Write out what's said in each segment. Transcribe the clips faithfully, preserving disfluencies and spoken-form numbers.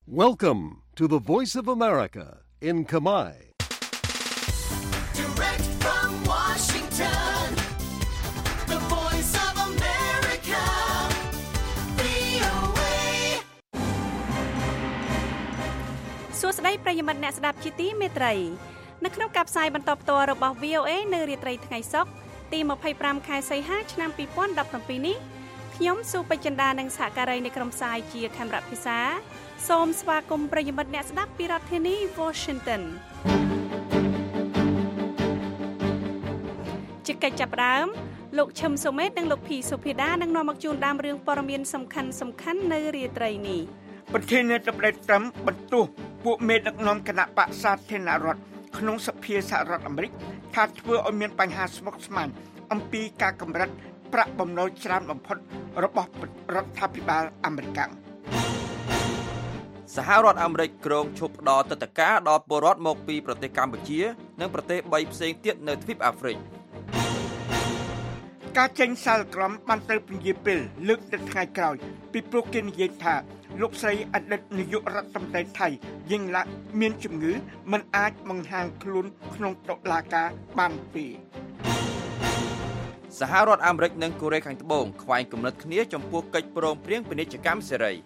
Welcome to the Voice of America in Khmer. Direct from Washington, the Voice of America, វី អូ เอសួស្តីប្រិយមិត្តអ្នកស្ដាប់ជាទីមេត្រីនៅក្នុងការផ្សាយបន្តផ្ទាល់របស់ វី អូ เอ នៅរាត្រីថ្ងៃសុក្រទីยี่สิบห้าខែសីហាឆ្នាំยี่สิบสิบเจ็ดនេះខ្ញុំសុបចិន្តានិងសហការីនៃក្រុមផ្សាយជាខេមរៈភិសាសូមស្វាគមន៍ប្រិយមិត្តអ្នកស្ដាប់ពីរដ្ឋធានី Washington ជាកិច្ចចាប់ផ្ដើមលោកឈឹមសុមេតនិងលោកភីសុភាដានឹងនាំមកជូនដើមរឿងព័ត៌មានសំខាន់សំខាន់នៅរាត្រីនេះប្រធានាធិបតីត្រឹមបន្ទោសពួកមេដឹកនាំគណៈបក្សសាធារណរដ្ឋក្នុងសភាសហរដ្ឋអាមេរិកថាធ្វើឲ្យមានបញ្ហាស្មុគស្មាញអំពីការកម្រិតប្រាក់បំណុលច្រើនបំផុតរបស់រដ្ឋាភិបាលអាមេរិកសហរដ្ឋអាមេរិកគ្រោងឈប់ផ្ដល់ទិដ្ឋាការដល់ពលរដ្ឋមកពីប្រទេសកម្ពុជានិងប្រទេសបីផ្សេងទៀតនៅទ្វីបអាហ្វ្រិកការចេញសាលក្រមបានត្រូវពន្យាពេលលើកទៅថ្ងៃក្រោយពីព្រោះគេនិយាយថាលោកស្រីអតីតនាយករដ្ឋមន្ត្រីថៃយិងឡាក់មានជំងឺមិនអាចបង្ហាញខ្លួនក្នុងតុលាការបានទេសហរដ្ឋអាមេរិកនិងកូរ៉េខាងត្បូងខ្វែងគំនិតគ្នាចំពោះកិច្ចព្រមព្រៀងពាណិជ្ជកម្មសេរី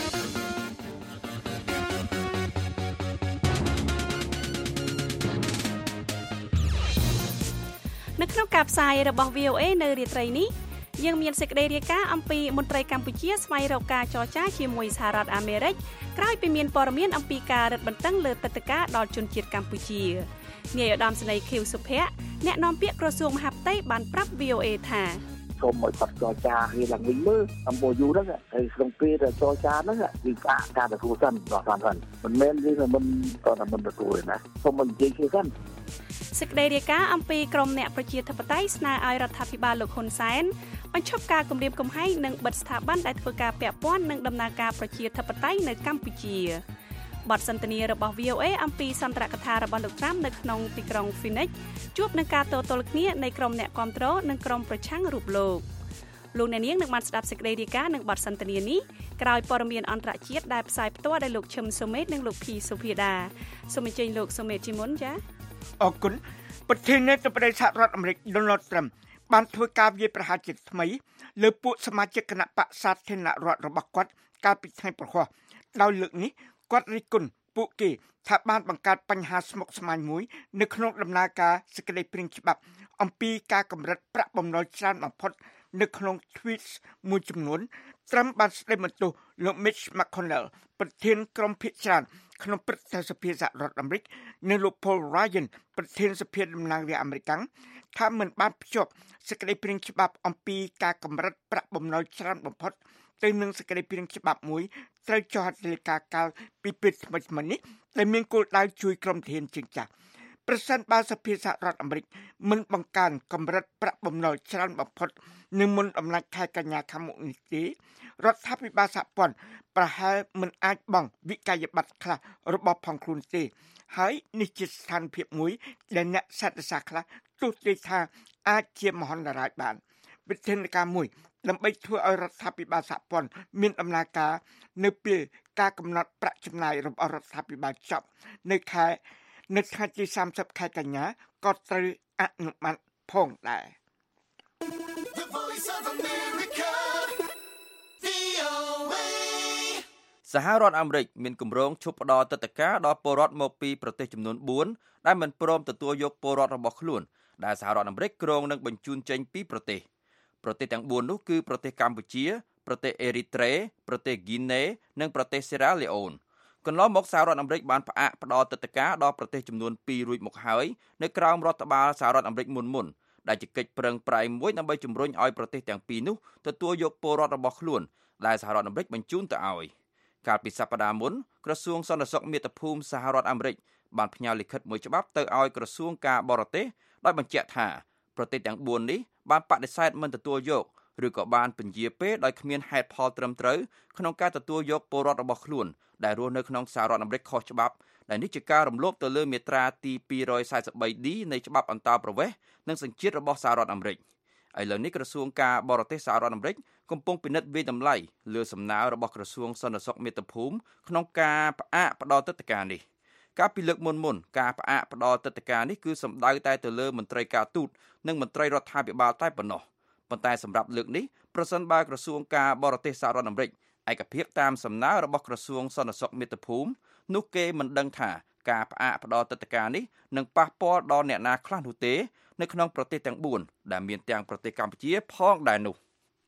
នៅក្នុងការផ្សាយរបស់ វី អូ เอ នៅរាត្រីនេះយើងមានសេចក្តីរាយការណ៍អំពីមន្ត្រីកម្ពុជាស្វែងរកការចរចាជាមួយសហរដ្ឋអាមេរិកក្រោយពីមានព័ត៌មានអំពីការរឹតបន្តឹងលើទិដ្ឋាការដល់ជនជាតិកម្ពុជានាយឧត្តមសេនីយ៍ខៀវសុភ័ក្រអ្នកនាំពាក្យក្រសួងមហាផ្ទៃបានប្រាប់ វី អូ เอ ថាសូមឲ្យបាត់ចរចារៀបឡើងវិញមើលអំពូយូហ្នឹងហើយក្នុងពេលដែលចរចាហ្នឹងគឺការការទទួលសិនដល់តាមហ្នឹងមិនមែនយើងមិនក៏មិនទទួលទេណាសូមមិននិយាយគ្នាសិនសេចក្តីរាយការណ៍អំពីក្រមអ្នកប្រជាធិបតេយ្យស្នើឲ្យរដ្ឋាភិបាលលោកហ៊ុនសែនបញ្ឈប់ការគំរាមកំហែងនិងបិទស្ថាប័នដែលធ្វើការពាក់ព័ន្ធនឹងដំណើរការប្រជាធិបតេយ្យនៅកម្ពុជាបទសន្ទនារបស់ វី អូ เอ អំពីសន្ទរកថារបស់លោកត្រាំនៅក្នុងទីក្រុង Phoenix ជួបនឹងការតទល់គ្នានៃក្រុមអ្នកគាំទ្រនិងក្រុមប្រឆាំងរូបលោកលោកអ្នកនាងនឹងបានស្ដាប់សេចក្តីរាយការណ៍នឹងបទសន្ទនានេះក្រោយព័ត៌មានអន្តរជាតិដែលផ្សាយផ្ទាល់ដោយលោកឈឹមសុមេតនិងលោកភីសុភាដាសូមអញ្ជើញលោកសុមេតជាមុនចា៎អរគុណប្រធានាធិបតីសហរដ្ឋអាមេរិក Donald Trump បានធ្វើការវាយប្រហារជាថ្មីលើពួកសមាជិកគណៈបក្សសាធារណរដ្ឋរបស់គាត់កាលពីថ្ងៃប្រហ័សដោយលើកនេះគាត់រិះគន់ពួកគេថាបានបង្កើតបញ្ហាស្មុគស្មាញមួយនៅក្នុងដំណើរការសេចក្តីព្រាងច្បាប់អំពីការកម្រិតប្រាក់បំណុលច្រើនបំផុតនៅក្នុង tweets មួយចំនួនត្រឹមបានស្ដីបន្ទោសលោក Mitch McConnell ប្រធានក្រុមភាគច្រើនក្នុងព្រឹទ្ធសភាសហរដ្ឋអាមេរិកនិងលោក Paul Ryan ប្រធានសភាតំណាងរាស្ត្រអាមេរិកថាមិនបានភ្ជាប់សេចក្តីព្រាងច្បាប់អំពីការកម្រិតប្រាក់បំណុលច្រើនបំផុតទៅនឹងសេចក្តីព្រាងច្បាប់មួយត្រូវចុះហត្ថលេខាកាលពីពេលថ្មីៗនេះដែលមានគោលដៅជួយក្រុមធានជើងចាស់ប្រសិនបើសភាសហរដ្ឋអាមេរិកមិនបង្កើនកម្រិតប្រាក់បំណុលច្រើនបំផុតនៅមុនអំណាចខែកញ្ញាខាងមុខនេះទេរដ្ឋាភិបាលសហព័ន្ធប្រហែលមិនអាចបង់វិក័យប័ត្រខ្លះរបស់ផងខ្លួនទេហើយនេះជាស្ថានភាពមួយដែលអ្នកសេដ្ឋសាស្ត្រខ្លះទស្សន៍ទាយថាអាចជាមហន្តរាយបានវិធានការមួយដើម្បីធ្វើឲ្យរដ្ឋាភិបាលសហព័ន្ធមានដំណើរការនៅពេលការកំណត់ប្រាក់ចំណាយរបស់រដ្ឋាភិបាលចប់នៅខែនៅថ្ងៃទីសាមសិបខែកញ្ញាក៏ត្រូវអនុម័តផងដែរ The Voice of America, វី អូ เอសហរដ្ឋអាមេរិកមានគម្រោងឈប់ផ្ដល់ទិដ្ឋាការដល់ពលរដ្ឋមកពីប្រទេសចំនួនបួនដែលមិនព្រមទទួលយកពលរដ្ឋរបស់ខ្លួនដែលសហរដ្ឋអាមេរិកគ្រោងនឹងបញ្ជូនចេញពីប្រទេសប្រទេសទាំងបួននោះគឺប្រទេសកម្ពុជាប្រទេសអេរីត្រេប្រទេសហ្គីណេនិងប្រទេសសេរ៉ាឡេអូនកន្លងមកសហរដ្ឋអាមេរិកបានផ្អាកផ្ដល់ទិដ្ឋាការដល់ប្រទេសចំនួនពីររួចមកហើយនៅក្រោមរដ្ឋបាលសហរដ្ឋអាមេរិកមុនមុនដែលជាកិច្ចប្រឹងប្រែងមួយដើម្បីជំរុញឲ្យប្រទេសទាំងពីរនោះទទួលយកពលរដ្ឋរបស់ខ្លួនដែលសហរដ្ឋអាមេរិកបញ្ជូនទៅឲ្យកាលពីសប្តាហ៍មុនក្រសួងសន្តិសុខមាតុភូមិសហរដ្ឋអាមេរិកបានផ្ញើលិខិតមួយច្បាប់ទៅឲ្យក្រសួងការបរទេសដោយបញ្ជាក់ថាប្រទេសទាំងបួននេះបានបដិសេធមិនទទួលយកឬក៏បានពន្យាពេលដោយគ្មានហេតុផលត្រឹមត្រូវក្នុងការទទួលយកពលរដ្ឋរបស់ខ្លួនដែលរស់នៅក្នុងសហរដ្ឋអាមេរិកខុសច្បាប់ដែលនេះជាការរំលោភទៅលើមាត្រាទីពីររយសែនសិបបីឌី នៃច្បាប់អន្តោប្រវេសន៍និងសញ្ជាតិរបស់សហរដ្ឋអាមេរិក អឥឡូវនេះក្រសួងការបរទេសសហរដ្ឋអាមេរិកកំពុងពិនិត្យវិតម្លៃលើសំណើរបស់ក្រសួងសន្តិសុខមាតុភូមិក្នុងការផ្អាកផ្តល់ទឹកដីការនេះកាលពីលើកមុនមុនការផ្អាកផ្តល់ទឹកដីការនេះគឺសំដៅតែទៅលើមន្ត្រីការទូតនិងមន្ត្រីរដ្ឋាភិបាលតែប៉ុណ្ណោះប៉ុន្តែសម្រាប់លើកនេះប្រសិនបើក្រសួងការបរទេសសហរដ្ឋអាមេរិកឯកភាពតាមសំណើរបស់ក្រសួងសន្តិសុខមាតុភូមិនោះគេមិនដឹងថាការផ្អាកផ្តល់ទឹកដីការនេះនឹងប៉ះពាល់ដល់អ្នកណាខ្លះនោះទេនៅក្នុងប្រទេសទាំងបួនដែលមានទាំងប្រទេសកម្ពុជាផងដែរនោះ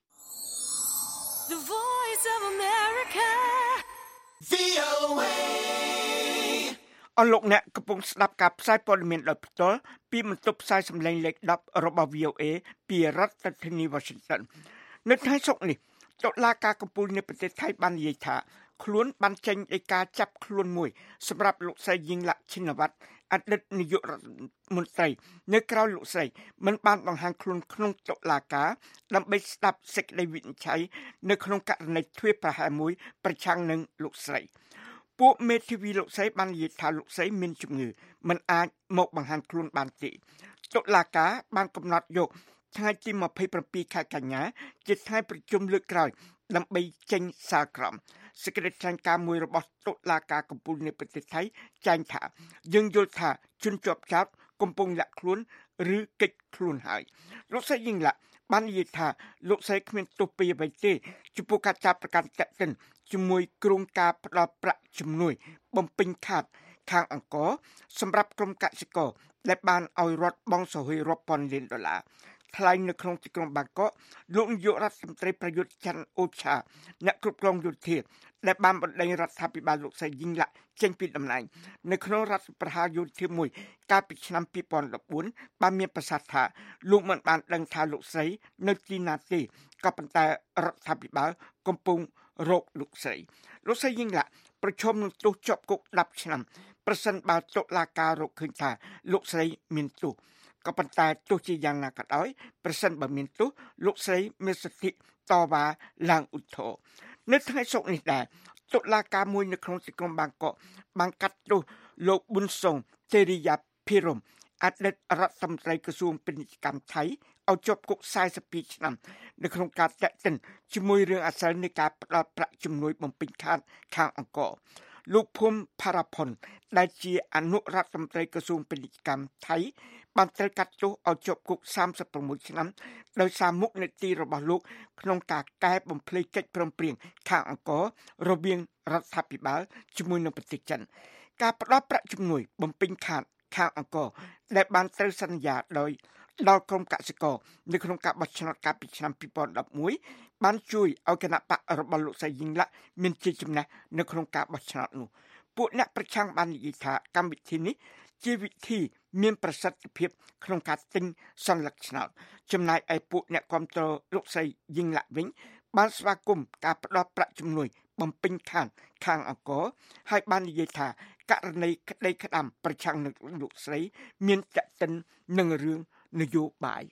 The Voice of America វី អូ เอអស់លោកអ្នកកំពុងស្ដាប់ការផ្សាយព័ត៌មានដោយផ្ទាល់ពីបន្ទប់ផ្សាយសម្លេងលេខដប់របស់ វី អូ เอ ពីរដ្ឋធានី Washington នៅថ្ងៃសុក្រនេះតុលាការកំពូលនៃប្រទេសថៃបាននិយាយថាខ្លួនបានចេញឯកាចាប់ខ្លួនមួយសម្រាប់លោកស្រីយីងឡាក់ឈិនវ៉ាត់អតីតនាយករដ្ឋមន្ត្រីនៅក្រៅលោកស្រីមិនបានបង្ហាញខ្លួនក្នុងតុលាការដើម្បីស្ដាប់សេចក្តីវិនិច្ឆ័យនៅក្នុងករណីធ្វេសប្រហែសមួយប្រឆាំងនឹងលោកស្រីពួកមេធាវីលោកស្រីបាននិយាយថាលោកស្រីមានជំងឺមិនអាចមកបង្ហាញខ្លួនបានទេតុលាការបានកំណត់យកថ្ងៃទីยี่สิบเจ็ดខែកញ្ញាជាថ្ងៃប្រជុំលើកក្រោយដើម្បីចេញសារក្រមសេចក្តីថ្លែងការណ៍មួយរបស់តុលាការកំពូលនៃប្រទេសថៃចែងថាយើងយល់ថាជនជាប់ចោទកំពុងលាក់ខ្លួនឬគេចខ្លួនហើយលោកស្រីយីងឡាក់បាននិយាយថាលោកស្រីគ្មានទោសពីអ្វីទេចំពោះការចាប់ប្រកាន់តាក់ទិនជាមួយគ្រោងការផ្ដល់ប្រាក់ជំនួយបំពេញខាតខាងអង្គរសម្រាប់ក្រុមកសិករដែលបានឲ្យរដ្ឋបង់សហយរាប់ពាន់លានដុល្លារថ្លែងនៅក្នុងទីក្រុងបាងកកលោកនាយករដ្ឋមន្ត្រីប្រយុទ្ធច័ន្ទអូឆាអ្នកគ្រប់គ្រងយោធាដែលបានបណ្ដេញរដ្ឋាភិបាលលោកស្រីយីងឡាក់ចេញពីតំណែងនៅក្នុងរដ្ឋប្រហារយោធាមួយកាលពីឆ្នាំยี่สิบสิบสี่បានមានប្រសាសន៍ថាលោកមិនបានដឹងថាលោកស្រីនៅទីណាទេក៏ប៉ុន្តែរដ្ឋាភិបាលកំពុងរកលោកស្រីលោកស្រីយីងឡាក់ប្រឈមនឹងទោសជាប់គុកដប់ឆ្នាំប្រសិនបើតុលាការរកឃើញថាលោកស្រីមានទោសក៏ប៉ុន្តែទោះជាយ៉ាងណាក៏ដោយប្រសិនបើមានទោសលោកស្រីមានសិទ្ធិតវ៉ាឡើងឧទ្ធរណ៍នៅថ្ងៃសុក្រនេះដែរតុលាការមួយនៅក្នុងទីក្រុងបាងកកបានកាត់ទោសលោកប៊ុនសុងទេរីយ៉ាភិរមអតីតរដ្ឋមន្ត្រីក្រសួងពាណិជ្ជកម្មថៃឲ្យជាប់គុកสี่สิบสองឆ្នាំនៅក្នុងការតាក់ទិនជាមួយរឿងអាស្រ័យនៃការផ្ដល់ប្រាក់ជំនួយបំពេញខាតខាងអង្គរលោកភូមិផារ៉ាផុនដែលជាអនុរដ្ឋមន្ត្រីក្រសួងពាណិជ្ជកម្មថៃបានត្រូវកាត់ទោសឲ្យជាប់គុកสามสิบหกឆ្នាំដោយសារមុខនីតិរបស់លោកក្នុងការកែបំភ្លៃកិច្ចព្រមព្រៀងខាងអង្គររវាងរដ្ឋាភិបាលជាមួយនឹងប្រទេសចិនការផ្ដល់ប្រាក់ជំនួយបំពេញខាតខាងអង្គរដែលបានត្រូវសន្យាដោយដល់ក្រុមកសិករនៅក្នុងការបោះឆ្នោតកាលពីឆ្នាំยี่สิบสิบเอ็ดបានជួយឲ្យគណៈបករបស់លោកស្រីយីងឡាក់មានជ័យជំនះនៅក្នុងការបោះឆ្នោតនោះពួកអ្នកប្រឆាំងបាននិយាយថាកម្មវិធីនេះជាវិធីមានប្រសិទ្ធភាពក្នុងការទិញសន្លឹកឆ្នោតចំណែកឯពួកអ្នកគាំទ្រលោកស្រីយីងឡាក់វិញបានស្វាគមន៍ការផ្ដល់ប្រាក់ជំនួយបំពេញខាតខាងអង្គរហើយបាននិយាយថាករណីក្តីក្តាំប្រឆាំងនឹងលោកស្រីមានតាក់ទិននឹងរឿងនយោបាយ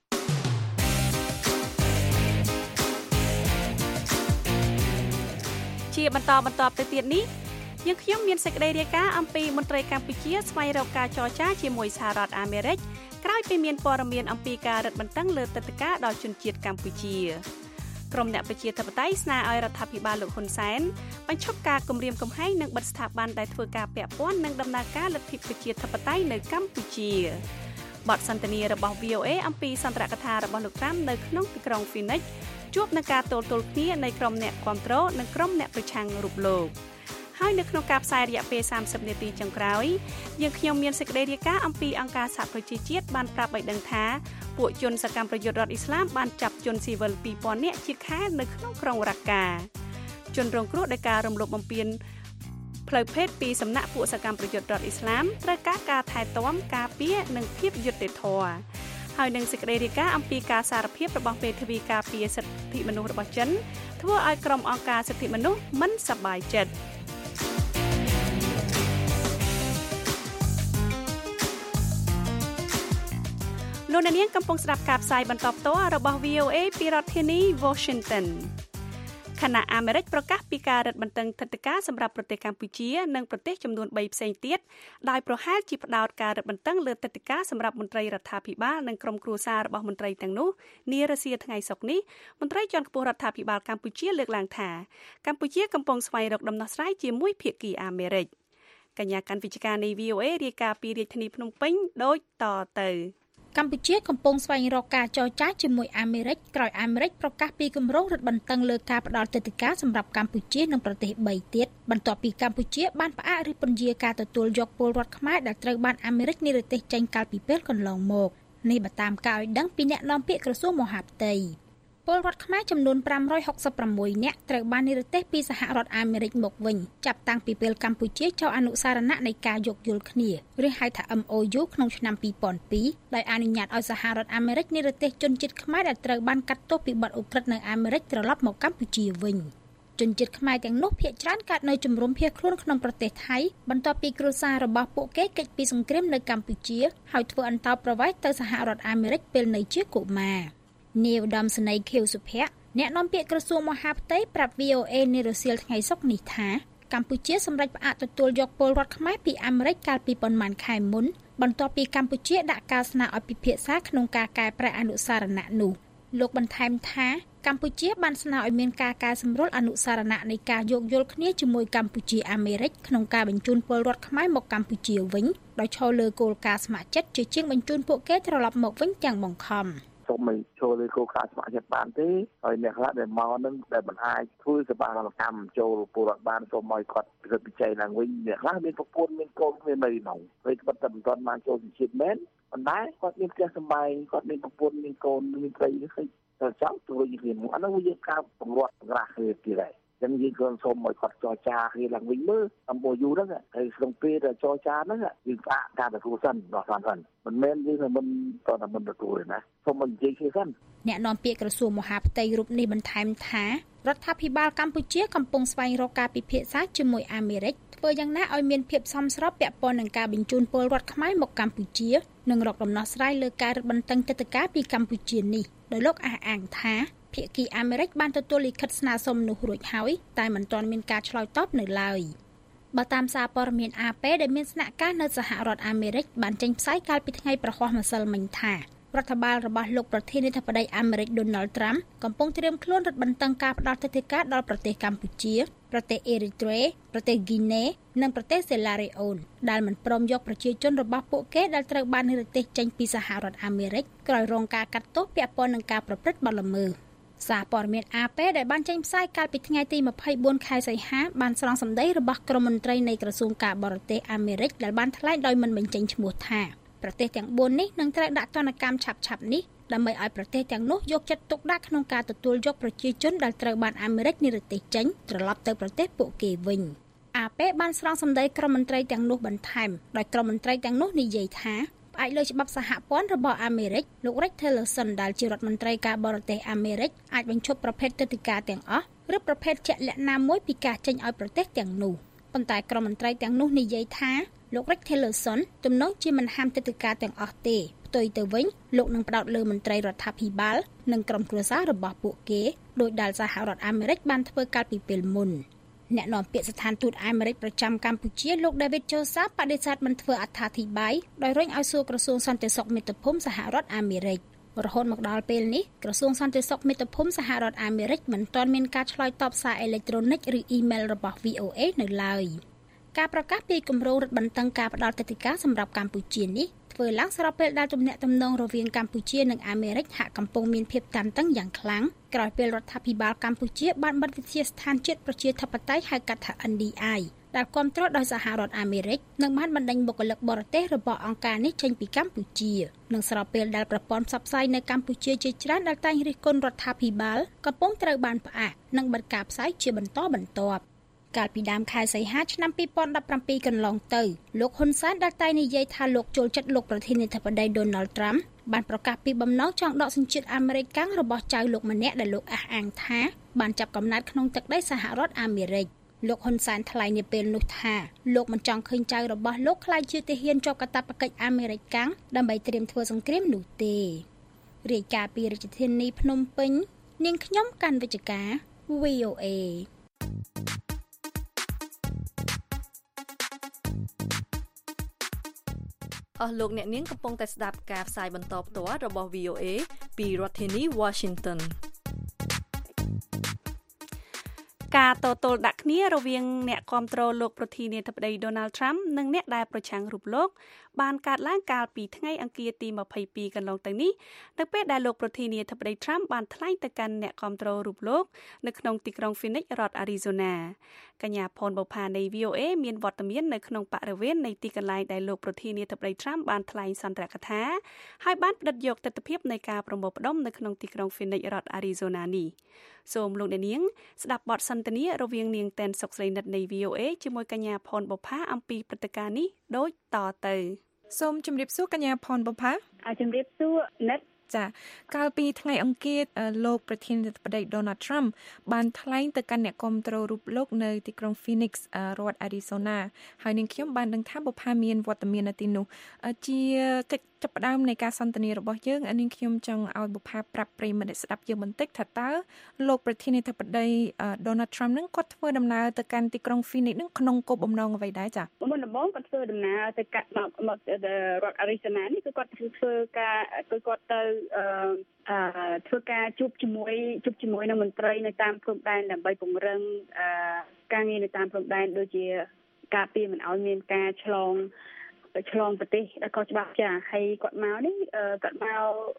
ជាបន្តបន្តទៅទៀតនេះយើងខ្ញុំមានសេចក្តីរាយការណ៍អំពីមន្ត្រីកម្ពុជាស្វែងរកការចរចាជាមួយសហរដ្ឋអាមេរិកក្រោយពីមានព័ត៌មានអំពីការរឹតបន្តឹងលើទឹកដីការដល់ជនជាតិកម្ពុជាក្រុមអ្នកប្រជាធិបតេយ្យស្នើឲ្យរដ្ឋាភិបាលលោកហ៊ុនសែនបញ្ឈប់ការគំរាមកំហែងនិងបិទស្ថាប័នដែលធ្វើការពាក់ព័ន្ធនឹងដំណើរការលទ្ធិប្រជាធិបតេយ្យនៅកម្ពុជាបទសន្ទនារបស់ វី អូ เอ អំពីសន្ទរកថារបស់លោកត្រាំនៅក្នុងទីក្រុង Phoenix ជួបនឹងការទល់ទល់គ្នានៃក្រុមអ្នកគាំទ្រនិងក្រុមអ្នកប្រឆាំងរូបលោកហើយនៅក្នុងការផ្សាយរយៈពេលសាមសិបនាទីចុងក្រោយយើងខ្ញុំមានសេចក្តីរាយការណ៍អំពីអង្គការសហប្រជាជាតិបានប្រាប់ឲ្យដឹងថាពួកជនសកម្មប្រយុទ្ធរដ្ឋអ៊ីស្លាមបានចាប់ជនស៊ីវិលពីរពាន់នាក់ជាខែនៅក្នុងក្រុងរ៉ាកាជនរងគ្រោះដោយការរំលោភបំពានផ្លូវភេទពីសំណាក់ពួកសកម្មប្រយុទ្ធរដ្ឋអ៊ីស្លាមត្រូវការការថែទាំការពារនិងភាពយុត្តិធម៌ហើយនឹងសេចក្តីរាយការណ៍អំពីការសារភាពរបស់មេធាវីការពារសិទ្ធិមនុស្សរបស់ចិនធ្វើឲ្យក្រុមអង្គការសិទ្ធិមនុស្សមិនសប្បាយចិត្តលោកអ្នកនាងកំពុងស្ដាប់ការផ្សាយបន្តផ្ទាល់របស់ វី អូ เอ ពីរដ្ឋធានី Washington ខណៈអាមេរិកប្រកាសពីការរឹតបន្តឹងទិដ្ឋាការសម្រាប់ប្រទេសកម្ពុជានិងប្រទេសចំនួនបីផ្សេងទៀតដោយប្រហែលជាផ្ដោតការរឹតបន្តឹងលើទិដ្ឋាការសម្រាប់មន្ត្រីរដ្ឋាភិបាលនិងក្រុមគ្រួសាររបស់មន្ត្រីទាំងនោះនារសៀលថ្ងៃសុក្រនេះមន្ត្រីជាន់ខ្ពស់រដ្ឋាភិបាលកម្ពុជាលើកឡើងថាកម្ពុជាកំពុងស្វែងរកដំណោះស្រាយជាមួយភាគីអាមេរិកកញ្ញាកាន់វិទ្យការនៃ វី អូ អេ រាយការណ៍ពីរាជធានីភ្នំពេញដូចតទៅកម្ពុជាកំពុងស្វែងរកការចរចាជាមួយអាមេរិកក្រោយអាមេរិកប្រកាសពីគម្រោងរឹតបន្តឹងលើការផ្តល់ទិដ្ឋាការសម្រាប់កម្ពុជានិងប្រទេសបីទៀតបន្ទាប់ពីកម្ពុជាបានផ្អាកឬពន្យាការទទួលយកពលរដ្ឋខ្មែរដែលត្រូវបានអាមេរិកនិរទេសចេញកាលពីពេលកន្លងមកនេះបើតាមការឲ្យដឹងពីអ្នកនាំពាក្យក្រសួងមហាផ្ទៃពលរដ្ឋខ្មែរចំនួនfive hundred sixty-sixនាក់ត្រូវបាននិរទេសពីសហរដ្ឋអាមេរិកមកវិញចាប់តាំងពីពេលកម្ពុជាចុះអនុសារណៈនៃការយោគយល់គ្នាឬហៅថា M O U ក្នុងឆ្នាំtwo thousand twoដោយអនុញ្ញាតឲ្យសហរដ្ឋអាមេរិកនិរទេសជនជាតិខ្មែរដែលត្រូវបានកាត់ទោសពីបទឧក្រិដ្ឋនៅអាមេរិកត្រឡប់មកកម្ពុជាវិញជនជាតិខ្មែរទាំងនោះភាគច្រើនកើតនៅជំរំភៀសខ្លួនក្នុងប្រទេសថៃបន្ទាប់ពីគ្រួសាររបស់ពួកគេគេចពីសង្គ្រាមនៅកម្ពុជាហើយធ្វើអន្តោប្រវេសន៍ទៅសហរដ្ឋអាមេរិកពេលនៅជាកុមារនាយឧត្តមសេនីយ៍ខៀវសុភ័ក្រអ្នកនាំពាក្យក្រសួងមហាផ្ទៃប្រាប់ វី អូ អេ នារសៀលថ្ងៃសុក្រនេះថាកម្ពុជាសម្រេចផ្អាកទទួលយកពលរដ្ឋខ្មែរពីអាមេរិកកាលពីប៉ុន្មានខែមុនបន្ទាប់ពីកម្ពុជាដាក់ការស្នើឲ្យពិភាក្សាក្នុងការកែប្រែអនុសារណៈនោះលោកបន្ថែមថាកម្ពុជាបានស្នើឲ្យមានការកែសម្រួលអនុសារណៈនៃការយោគយល់គ្នាជាមួយកម្ពុជាអាមេរិកក្នុងការបញ្ជូនពលរដ្ឋខ្មែរមកកម្ពុជាវិញដោយឈលលើគោលការណ៍ស្ម័គ្រចិត្តជាជាងបញ្ជូនពួកគេត្រឡប់មកវិញទាំងបង្ខំសូមមិនចូលលើគោលការណ៍ស្ម័គ្រចិត្តបានទេហើយអ្នកខ្លះដែលមកនឹងដែលមិនអាចធ្វើសបារកម្មចូលពលរដ្ឋបានសូមឲ្យគាត់ពិនិត្យវិจัយឡើងវិញអ្នកខ្លះមានប្រពន្ធមានកូនមាននៅក្នុងពេលគាត់តែមិនទាន់បានចូលជាតិមែនប៉ុន្តែគាត់មានផ្ទះសម្បែងគាត់មានប្រពន្ធមានកូនមានប្តីឃើញតែចង់ជួយគ្នាមកអានោះយើងការបង្រួតបង្រាស់គ្នាទៀតហើយចឹងយើងគ្រាន់សូមឲ្យគាត់ចរចាគ្នាឡើងវិញមើលអំពូយូហ្នឹងហើយក្នុងពេលដែលចរចាហ្នឹងយើងផ្អាកការទទួលសិនដល់ស្អាតមិនមែនយើងមិនតតែមិនទទួលទេណាសូមមិននិយាយគ្នាសិនអ្នកនាំពាក្យក្រសួងមហាផ្ទៃរូបនេះបន្ថែមថារដ្ឋាភិបាលកម្ពុជាកំពុងស្វែងរកការពិភាក្សាជាមួយអាមេរិកធ្វើយ៉ាងណាឲ្យមានភាពសមស្របពាក់ព័ន្ធនឹងការបញ្ជូនពលរដ្ឋខ្មែរមកកម្ពុជានិងរកដំណោះស្រាយលើការរឹតបន្តឹងទិដ្ឋាការពីកម្ពុជានេះដោយលោកអះអាងថាភាគីអាមេរិកបានទទួលលិខិតស្នើសុំនោះរួចហើយតែមិនទាន់មានការឆ្លើយតបនៅឡើយបើតាមសារព័ត៌មាន A P ដែលមានស្នាក់ការនៅសហរដ្ឋអាមេរិកបានចេញផ្សាយកាលពីថ្ងៃប្រហ័សម្សិលមិញថារដ្ឋបាលរបស់លោកប្រធានាធិបតីអាមេរិក Donald Trump កំពុងត្រៀមខ្លួនរឹតបន្តឹងការផ្ដល់ទិដ្ឋាការដល់ប្រទេសកម្ពុជាប្រទេសអេរីត្រេប្រទេសហ្គីណេនិងប្រទេសសេឡារ៉េអូនដែលមិនព្រមយកប្រជាជនរបស់ពួកគេដែលត្រូវបាននិរទេសចេញពីសហរដ្ឋអាមេរិកក្រោយរងការកាត់ទោសពាក់ព័ន្ធនឹងការប្រព្រឹត្តបទល្មើសសារព័ត៌មាន A P ដែលបានចេញផ្សាយកាលពីថ្ងៃទីtwenty-fourខែសីហាបានស្រង់សម្ដីរបស់ក្រុមមន្ត្រីនៃក្រសួងការបរទេសអាមេរិកដែលបានថ្លែងដោយមិនបញ្ចេញឈ្មោះថាប្រទេសទាំងfourនេះនឹងត្រូវដាក់ទណ្ឌកម្មឆាប់ៗនេះដើម្បីឲ្យប្រទេសទាំងនោះយកចិត្តទុកដាក់ក្នុងការទទួលយកប្រជាជនដែលត្រូវបានអាមេរិកនិរទេសចេញត្រឡប់ទៅប្រទេសពួកគេវិញ A P បានស្រង់សម្ដីក្រុមមន្ត្រីទាំងនោះបន្ថែមដោយក្រុមមន្ត្រីទាំងនោះនិយាយថាផ្អែកលើច្បាប់សហព័ន្ធរបស់អាមេរិកលោក Rex Tillerson ដែលជារដ្ឋមន្ត្រីការបរទេសអាមេរិកអាចបញ្ឈប់ប្រភេទទិដ្ឋាការទាំងអស់ឬប្រភេទជាក់លាក់ណាមួយពីការចេញឲ្យប្រទេសទាំងនោះប៉ុន្តែក្រុមមន្ត្រីទាំងនោះនិយាយថាលោក Rex Tillerson ទំនងជាមិនហាមទិដ្ឋាការទាំងអស់ទេផ្ទុយទៅវិញលោកនឹងផ្ដោតលើមន្ត្រីរដ្ឋាភិបាលនិងក្រុមគ្រួសាររបស់ពួកគេដោយដែលសហរដ្ឋអាមេរិកបានធ្វើកាលពីពេលមុនអ្នកនាំពាក្យស្ថានទូតអាមេរិកប្រចាំកម្ពុជាលោក David Joseph បដិសេធមិនធ្វើអត្ថាធិប្បាយដោយរុញឲ្យសួរក្រសួងសន្តិសុខមាតុភូមិសហរដ្ឋអាមេរិករហូតមកដល់ពេលនេះក្រសួងសន្តិសុខមាតុភូមិសហរដ្ឋអាមេរិកមិនទាន់មានការឆ្លើយតបសារអេឡិចត្រូនិកឬអ៊ីមែលរបស់ វី អូ អេ នៅឡើយការប្រកាសពីគម្រោងរឹតបន្តឹងការផ្ដល់ទិដ្ឋាការសម្រាប់កម្ពុជានេះធ្វើឡើងស្របពេលដែលទំនាក់ទំនងរវាងកម្ពុជានិងអាមេរិកហាក់កំពុងមានភាពតានតឹងយ៉ាងខ្លាំងក្រោយពេលរដ្ឋាភិបាលកម្ពុជាបានបិទវិទ្យាស្ថានជាតិប្រជាធិបតេយ្យហៅកាត់ថា N D I ដែលគាំទ្រដោយសហរដ្ឋអាមេរិកនិងបានបណ្ដេញបុគ្គលិកបរទេសរបស់អង្គការនេះចេញពីកម្ពុជានិងស្របពេលដែលប្រព័ន្ធផ្សព្វផ្សាយនៅកម្ពុជាជាច្រើនដែលតែងរិះគន់រដ្ឋាភិបាលកំពុងត្រូវបានផ្អាកនិងបិទការផ្សាយជាបន្តបន្ទាប់កាលពីដើមខែសីហាឆ្នាំtwenty seventeenកន្លងទៅលោកហ៊ុនសែនដែលតែងនិយាយថាលោកចូលចិត្តលោកប្រធានាធិបតី Donald Trump បានប្រកាសពីបំណងចង់ដកសញ្ជាតិអាមេរិកកាំងរបស់ចៅលោកម្នាក់ដែលលោកអះអាងថាបានចាប់កំណើតក្នុងទឹកដីសហរដ្ឋអាមេរិកលោកហ៊ុនសែនថ្លែងនាពេលនោះថាលោកមិនចង់ឃើញចៅរបស់លោកក្លាយជាទាហានជាប់កាតព្វកិច្ចអាមេរិកកាំងដើម្បីត្រៀមធ្វើសង្គ្រាមនោះទេរាយការណ៍ពីរាជធានីភ្នំពេញនាងខ្ញុំកាន់វិជ្ជការវី អូ เอអស់លោកអ្នកនាងកំពុងតែស្ដាប់ការផ្សាយបន្តផ្ទាល់របស់ វី អូ เอ ពីរដ្ឋធានី Washington ការតទល់ដាក់គ្នារវាងអ្នកគាំទ្រលោកប្រធានាធិបតី Donald Trump និងអ្នកដែលប្រឆាំងរូបលោកបានកើតឡើងកាលពីថ្ងៃអង្គារទីម្ភៃពីរកន្លងទៅនេះនៅពេលដែលលោកប្រធានាធិបតី Trump បានថ្លែងទៅកាន់អ្នកគាំទ្ររូបលោកនៅក្នុងទីក្រុង Phoenix រដ្ឋ Arizona កញ្ញាផនបូផានៃ វី អូ เอ មានវត្តមាននៅក្នុងបរិវេណនៃទីកន្លែងដែលលោកប្រធានាធិបតី Trump បានថ្លែងសន្ទរកថាហើយបានផ្តិតយកទស្សនវិជ្ជានៃការប្រមូលផ្ដុំនៅក្នុងទីក្រុង Phoenix រដ្ឋ Arizona នេះសូមលោកអ្នកនាងស្ដាប់បទសន្ទនារវាងនាងតែនសុកស្រីនិតនៃ វី អូ เอ ជាមួយកញ្ញាផនបូផាអំពីព្រឹត្តិការណ៍នេះដូចតទៅសូមជម្រាបសួរកញ្ញាផនបូផាជម្រាបសួរនិតចាកាលពីថ្ងៃអង្គារលោកប្រធានាធិបតី Donald Trump បានថ្លែងទៅកាន់អ្នកគាំទ្ររូបលោកនៅទីក្រុង Phoenix រដ្ឋ Arizona ហើយនាងខ្ញុំបានដឹងថាបុប្ផាមានវត្តមាននៅទីនោះជាកិច្ចចាប់ផ្ដើមនៃការសន្ទនារបស់យើងនាងខ្ញុំចង់ឲ្យបុប្ផាប្រាប់ប្រិយមិត្តស្ដាប់យើងបន្តិចថាតើលោកប្រធានាធិបតី Donald Trump នឹងគាត់ធ្វើដំណើរទៅកាន់ទីក្រុង Phoenix នឹងក្នុងគោលបំណងអ្វីដែរចា៎មុនដំបូងគាត់ធ្វើដំណើរទៅកាត់មកមករដ្ឋ Arizona នេះគឺគាត់ធ្វើការគឺគាត់ទៅអឺអឺធ្វើការជួបជាមួយជួបជាមួយនឹងមន្ត្រីនៅតាមព្រំដែនដើម្បីពង្រឹងអឺការងារនៅតាមព្រំដែនដូចជាការពារមិនឲ្យមានការឆ្លងឆ្លងប្រទេសដែលខុសច្បាប់ចាហើយគាត់មកនេះគាត់មក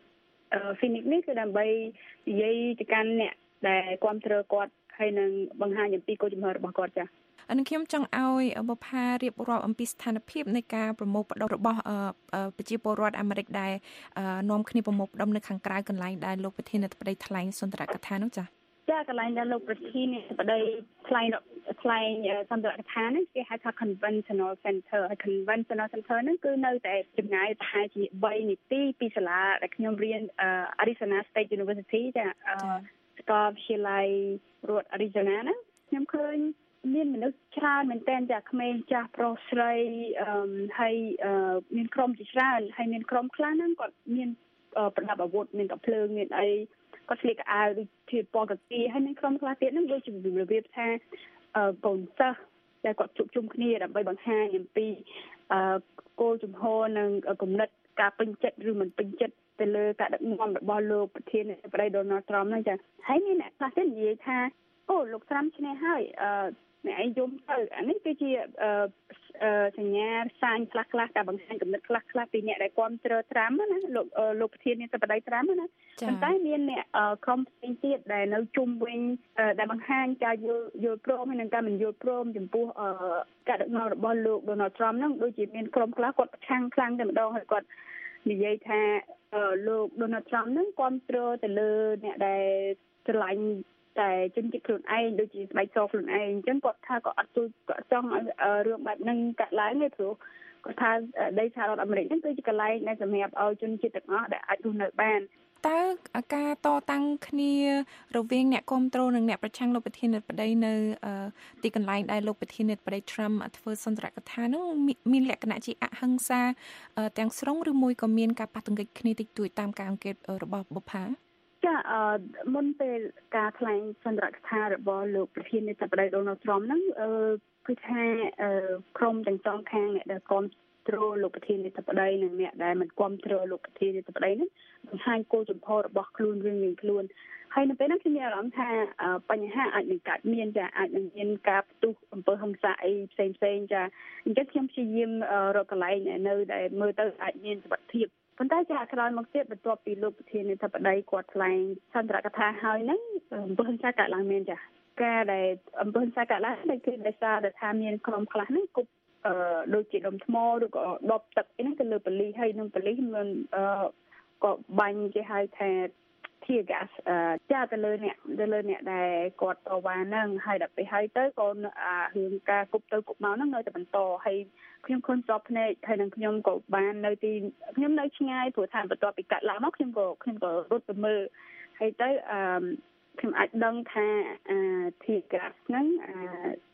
Phoenix នេះគឺដើម្បីនិយាយទៅកាន់អ្នកដែលគាំទ្រគាត់ហើយនឹងបង្ហាញអំពីគោលជំហររបស់គាត់ចាអានឹងខ្ញុំចង់ឲ្យបុប្ផារៀបរាប់អំពីស្ថានភាពនៃការប្រមូលផ្ដុំរបស់ប្រជាពលរដ្ឋអាមេរិកដែលនាំគ្នាប្រមូលផ្ដុំនៅខាងក្រៅកន្លែងដែលលោកប្រធានាធិបតីថ្លែងសន្ទរកថានោះចា៎ចាកន្លែងដែលលោកប្រធានាធិបតីថ្លែងថ្លែងសន្ទរកថានេះគេហៅថា Conventional Center ហើយ Conventional Center ហ្នឹងគឺនៅតែចម្ងាយប្រហែលជាបីនាទីពីសាលាដែលខ្ញុំរៀន Arizona State University ចាសាកលវិទ្យាល័យរដ្ឋ Arizona ហ្នឹងខ្ញុំឃើញមានមនុស្សច្រើនមែនទែនចាក្មេងចាស់ប្រុសស្រីហើយមានក្រុមជាច្រើនហើយមានក្រុមខ្លះហ្នឹងគាត់មានប្រដាប់អាវុធមានកាភ្លើងមានអីគាត់ស្លៀកអាវដូចជាពណ៌កាគីហើយមានក្រុមខ្លះទៀតហ្នឹងដូចជារបៀបថាកូនសិស្សដែលគាត់ជួបជុំគ្នាដើម្បីបង្ហាញអំពីគោលជំហរនិងគំនិតការពេញចិត្តឬមិនពេញចិត្តទៅលើការដឹកនាំរបស់លោកប្រធានាធិបតី Donald Trump ហ្នឹងចាហើយមានអ្នកខ្លះទៀតនិយាយថាអូលោកត្រាំឈ្នះហើយអឺអ្នកឯងយំទៅអានេះគឺជាសញ្ញាសាញខ្លះខ្លះការបង្ហាញគំនិតខ្លះខ្លះពីអ្នកដែលគាំទ្រត្រាំណាលោកលោកប្រធានាធិបតីត្រាំណាប៉ុន្តែមានអ្នកក្រុមផ្សេងទៀតដែលនៅជុំវិញដែលបង្ហាញការយល់យល់ព្រមហើយនិងការមិនយល់ព្រមចំពោះការដឹកនាំរបស់លោក Donald Trump ហ្នឹងដូចជាមានក្រុមខ្លះគាត់ប្រឆាំងខ្លាំងតែម្ដងហើយគាត់និយាយថាលោក Donald Trump ហ្នឹងគាំទ្រទៅលើអ្នកដែលស្រឡាញ់តែជនជាតិខ្លួនឯងដូចជាស្បែកសខ្លួនឯងអញ្ចឹងគាត់ថាគាត់អត់ជួយគាត់ចង់ឲ្យរឿងបែបហ្នឹងកាត់ឡើងទេព្រោះគាត់ថាដីសហរដ្ឋអាមេរិកហ្នឹងគឺជាកន្លែងដែលសម្រាប់ឲ្យជនជាតិទាំងអស់ដែលអាចរស់នៅបានតើការតតាំងគ្នារវាងអ្នកគ្រប់គ្រងនិងអ្នកប្រឆាំងលោកប្រធានាធិបតីនៅទីកន្លែងដែលលោកប្រធានាធិបតី Trump ធ្វើសន្ទរកថានោះមានលក្ខណៈជាអហិង្សាទាំងស្រុងឬមួយក៏មានការប៉ះទង្គិចគ្នាតិចតួចតាមការអង្កេតរបស់បុប្ផាចាអឺមុនពេលការថ្លែងសន្ទរកថារបស់លោកប្រធានាធិបតី Donald Trump ហ្នឹងអឺគឺថាក្រុមទាំងសងខាងអ្នកដែលគាំទ្រលោកប្រធានាធិបតីនិងអ្នកដែលមិនគាំទ្រលោកប្រធានាធិបតីហ្នឹងបង្ហាញគោលជំហររបស់ខ្លួនរៀងៗខ្លួនហើយនៅពេលហ្នឹងខ្ញុំមានអារម្មណ៍ថាបញ្ហាអាចនឹងកើតមានចាអាចនឹងមានការផ្ទុះអំពើហិង្សាអីផ្សេងផ្សេងចាអញ្ចឹងខ្ញុំព្យាយាមរកកន្លែងនៅដែលមើលទៅអាចមានសុវត្ថិភាពប៉ុន្តែចាក្រោយមកទៀតបន្ទាប់ពីលោកប្រធានាធិបតីគាត់ថ្លែងសន្ទរកថាហើយហ្នឹងអំពើហិង្សាកើតឡើងមែនចាការដែលអំពើហិង្សាកើតឡើងគឺដោយសារតែថាមានក្រុមខ្លះហ្នឹងគប់អឺដូចជាដុំថ្មឬក៏ដបទឹកអីហ្នឹងទៅលើប៉ូលីសហើយនឹងប៉ូលីសមិនអឺក៏បាញ់គេហៅថាធាហ្គាសចាទៅលើអ្នកទៅលើអ្នកដែលគាត់តវ៉ាហ្នឹងហើយដល់ពេលហើយទៅក៏រឿងការគប់ទៅគប់មកហ្នឹងនៅតែបន្តហើយខ្ញុំខុនសពភ្នែកហើយនឹងខ្ញុំក៏បាននៅទីខ្ញុំនៅឆ្ងាយព្រោះថាបន្ទាប់ពីកាត់ឡើងមកខ្ញុំក៏ខ្ញុំក៏រត់ទៅមើលហើយទៅអឺខ្ញុំអាចដឹងថាធាហ្គាសហ្នឹង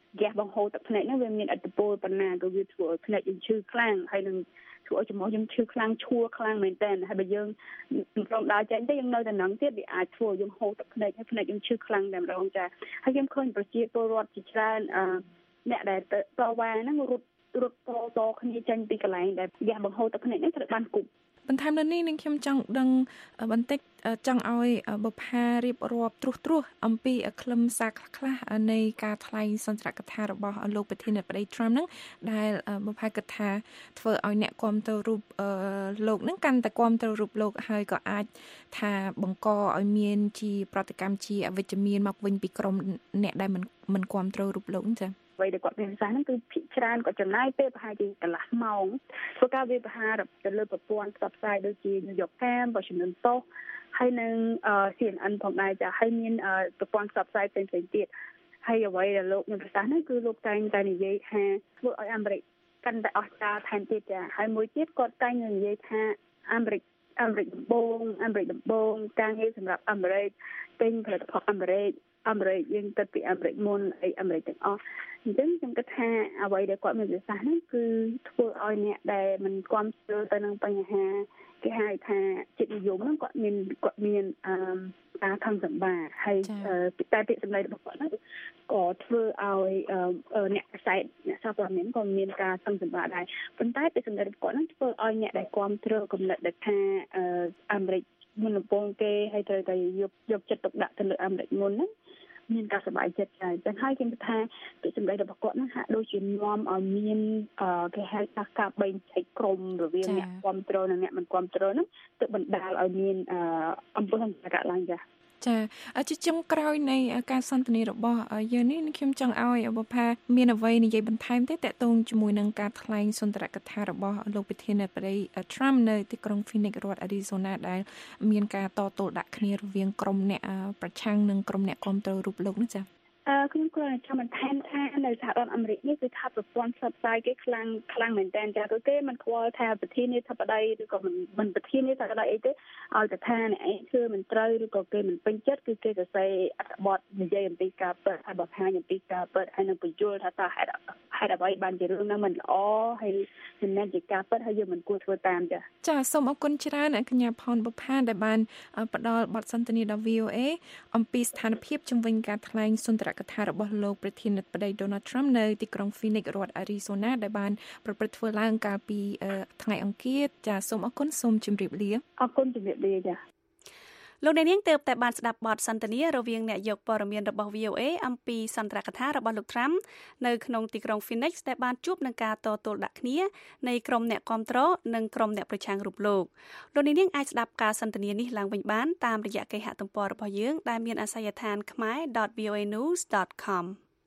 ហ្គាសបង្ហូរទឹកភ្នែកហ្នឹងវាមានឥទ្ធិពលប៉ុណ្ណាក៏វាធ្វើឲ្យភ្នែកយើងឈឺខ្លាំងហើយនឹងធ្វើឲ្យចំហយើងឈឺខ្លាំងឈួរខ្លាំងមែនតើហើយបើយើងមិនព្រមដើរចេញទេយើងនៅតែនឹងទៀតវាអាចធ្វើឲ្យយើងហូរទឹកភ្នែកហើយភ្នែកយើងឈឺខ្លាំងតែម្ដងចាហើយខ្ញុំឃើញប្រជាពលរដ្ឋជាច្រើនអឺអ្នកដែលតវ៉ាហ្នឹងរត់រត់តតគ្នាចេញពីកន្លែងដែលហ្គាសបង្ហូរទឹកភ្នែកហ្នឹងត្រូវបានគប់បន្ថែមលើនេះនឹងខ្ញុំចង់ដឹងបន្តិចចង់ឲ្យបុប្ផារៀបរាប់ត្រួសត្រាសអំពីខ្លឹមសារខ្លះៗនៃការថ្លែងសុន្ទរកថារបស់លោកប្រធានាធិបតី Trump ហ្នឹងដែលបុប្ផាគិតថាធ្វើឲ្យអ្នកគាំទ្ររូបលោកហ្នឹងកាន់តែគាំទ្ររូបលោកហើយក៏អាចថាបង្កឲ្យមានជាប្រតិកម្មជាអវិជ្ជមានមកវិញពីក្រុមអ្នកដែលមិនមិនគាំទ្ររូបលោកហ្នឹងចា៎អ្វីដែលគាត់មានប្រសាសន៍ហ្នឹងគឺភាគច្រើនគាត់ចំណាយពេលប្រហែលជាកន្លះម៉ោងធ្វើការវាប្រហារទៅលើប្រព័ន្ធផ្សព្វផ្សាយដូចជា New York Times បទជំនន់តោះហើយនឹង C N N ផងដែរចាហើយមានប្រព័ន្ធផ្សព្វផ្សាយផ្សេងៗទៀតហើយអ្វីដែលលោកមានប្រសាសន៍ហ្នឹងគឺលោកតែងតែនិយាយថាធ្វើឲ្យអាមេរិកកាន់តែអស្ចារ្យថែមទៀតចាហើយមួយទៀតគាត់តែងតែនិយាយថាអាមេរិកអាមេរិកដំបូងអាមេរិកដំបូងការងារសម្រាប់អាមេរិកទិញផលិតផលអាមេរិកអាមេរិកយើងគិតពីអាមេរិកមុនអីអាមេរិកទាំងអស់អញ្ចឹងខ្ញុំគិតថាអ្វីដែលគាត់មានប្រសាសន៍ហ្នឹងគឺធ្វើឲ្យអ្នកដែលមិនគាំទ្រទៅនឹងបញ្ហាគេហៅថាចិត្តនិយមហ្នឹងគាត់មានគាត់មានអឺការខំសម្បាហើយតែពាក្យសម្ដីរបស់គាត់ហ្នឹងក៏ធ្វើឲ្យអ្នកផ្សាយអ្នកសារព័ត៌មានក៏មានការខំសម្បាដែរប៉ុន្តែពាក្យសម្ដីរបស់គាត់ហ្នឹងធ្វើឲ្យអ្នកដែលគាំទ្រគំនិតដែលថាអាមេរិកមុនកំពុងគេហើយត្រូវតែយកយកចិត្តទុកដាក់ទៅលើអាមេរិកមុនហ្នឹងមានការសប្បាយចិត្តចា៎ចឹងហើយខ្ញុំថាពាក្យសម្ដីរបស់គាត់ហ្នឹងហាក់ដូចជានាំឲ្យមានគេហៅថាការបែងចែកក្រុមរវាងអ្នកគាំទ្រនិងអ្នកមិនគាំទ្រហ្នឹងទៅបណ្ដាលឲ្យមានអំពើហិង្សាកើតឡើងចា៎ចាជាចុងក្រោយនៃការសន្ទនារបស់យើងនេះខ្ញុំចង់ឲ្យបុប្ផាមានអ្វីនិយាយបន្ថែមទេតកតងជាមួយនឹងការថ្លែងសុន្ទរកថារបស់លោកប្រធានាធិបតី Trump នៅទីក្រុង Phoenix រដ្ឋ Arizona ដែលមានការតទល់ដាក់គ្នារវាងក្រុមអ្នកប្រឆាំងនិងក្រុមអ្នកគាំទ្ររូបលោកនេះចាអឺខ្ញុំគ្រាន់តែចង់បន្ថែមថានៅសហរដ្ឋអាមេរិកនេះគឺថាប្រព័ន្ធផ្សព្វផ្សាយគេខ្លាំងខ្លាំងមែនតើចាគឺគេមិនខ្វល់ថាប្រធានាធិបតីឬក៏មិនមិនប្រធានាធិបតីអីទេឲ្យតែថាអ្នកឯងធ្វើមិនត្រូវឬក៏គេមិនពេញចិត្តគឺគេសរសេរអត្ថបទនិយាយអំពីការពិតហើយបង្ហាញអំពីការពិតហើយនឹងបញ្យល់ថាតើហេតុហេតុអ្វីបានជារឿងហ្នឹងមិនល្អហើយមិនមែនជាការពិតហើយយើងមិនគួរធ្វើតាមចាចាសូមអរគុណច្រើនកញ្ញាផនបុប្ផាដែលបានផ្ដល់បទសន្ទនាដល់ V O A អំពីស្ថានភាពជំវិញការថ្លែងសុន្ទរកថារបស់លោកប្រធានាធិបតី Donald Trump នៅទីក្រុង Phoenix រដ្ឋ Arizona ដែលបានប្រព្រឹត្តធ្វើឡើងកាលពីថ្ងៃអង្គារចាសូមអរគុណសូមជម្រាបលាអរគុណជម្រាបលាចាលោកអ្នកនាងទើបតែបានស្ដាប់បទសន្ទនារវាងអ្នកយកព័ត៌មានរបស់ V O A អំពីសន្ទរកថារបស់លោក Trump នៅក្នុងទីក្រុង Phoenix ដែលបានជួបនឹងការតទល់ដាក់គ្នានៃក្រុមអ្នកគាំទ្រនិងក្រុមអ្នកប្រឆាំងរូបលោកលោកអ្នកនាងអាចស្ដាប់ការសន្ទនានេះឡើងវិញបានតាមរយៈគេហទំព័ររបស់យើងដែលមានអាសយដ្ឋាន khmae dot v o a news dot com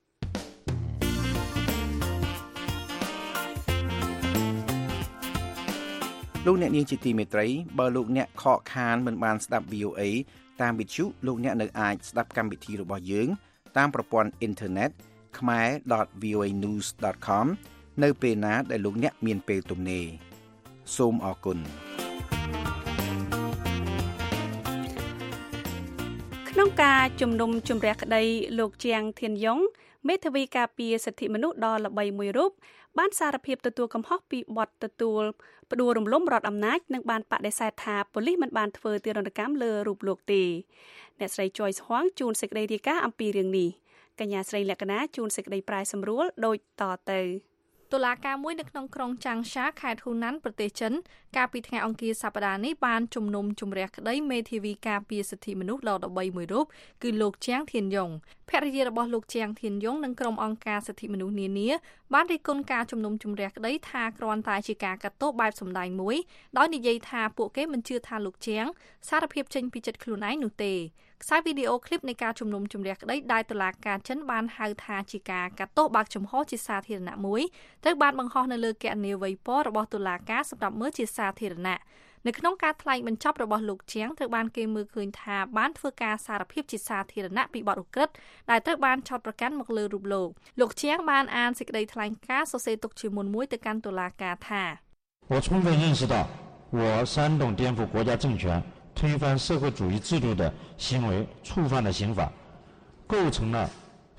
លោកអ្នកនាងជាទីមេត្រីបើលោកអ្នកខកខានមិនបានស្ដាប់ V O A តាមវិទ្យុលោកអ្នកនៅអាចស្ដាប់កម្មវិធីរបស់យើងតាមប្រព័ន្ធអ៊ីនធឺណិត khmae dot v o a news dot com នៅពេលណាដែលលោកអ្នកមានពេលទំនេរសូមអរគុណក្នុងការជំនុំជម្រះក្តីលោកជាងធានយ៉ុងមេធាវីការពារសិទ្ធិមនុស្សដ៏ល្បីមួយរូបបានសារភាពទទួលកំហុសពីបទទទួលផ្ដួលរំលំរដ្ឋអំណាចនិងបានបដិសេធថាប៉ូលីសមិនបានធ្វើទារុណកម្មលើរូបលោកទេអ្នកស្រី Joyce Huang ជួនសេចក្តីរាយការណ៍អំពីរឿងនេះកញ្ញាស្រីលក្ខណាជួនសេចក្តីប្រាយសម្រួលដូចតទៅតុលាការមួយនៅក្នុងក្រុងចាងសាខេត្តហ៊ូណានប្រទេសចិនកាលពីថ្ងៃអង្គារសប្តាហ៍នេះបានជំនុំជម្រះក្តីមេធាវីការពារសិទ្ធិមនុស្សដ៏ល្បីមួយរូបគឺលោកជាងធានយ៉ុងភរិយារបស់លោកជាងធានយ៉ុងនិងក្រុមអង្គការសិទ្ធិមនុស្សនានាបានរិះគន់ការជំនុំជម្រះក្តីថាគ្រាន់តែជាការកាត់ទោសបែបសម្ដែងមួយដោយនិយាយថាពួកគេមិនជឿថាលោកជាងសារភាពចេញពីចិត្តខ្លួនឯងនោះទេខ្សែវីដេអូឃ្លីបនៃការជំនុំជម្រះក្តីដែលតុលាការចិនបានហៅថាជាការកាត់ទោសបើកចំហជាសាធារណៈមួយត្រូវបានបង្ហោះនៅលើគណនីវ័យពណ៌របស់តុលាការសម្រាប់មើលជាសាធារណៈនៅក្នុងការថ្លែងបញ្ចប់របស់លោកជាងត្រូវបានគេមើលឃើញថាបានធ្វើការសារភាពជាសាធារណៈពីបទឧក្រិដ្ឋដែលត្រូវបានចោទប្រកាន់មកលើរូបលោកលោកជាងបានអានសេចក្តីថ្លែងការណ៍សរសេរទុកជាមុនមួយទៅកាន់តុលាការថា我充分认识到我煽动颠覆国家政权推翻社会主义制度的行为触犯了刑法构成了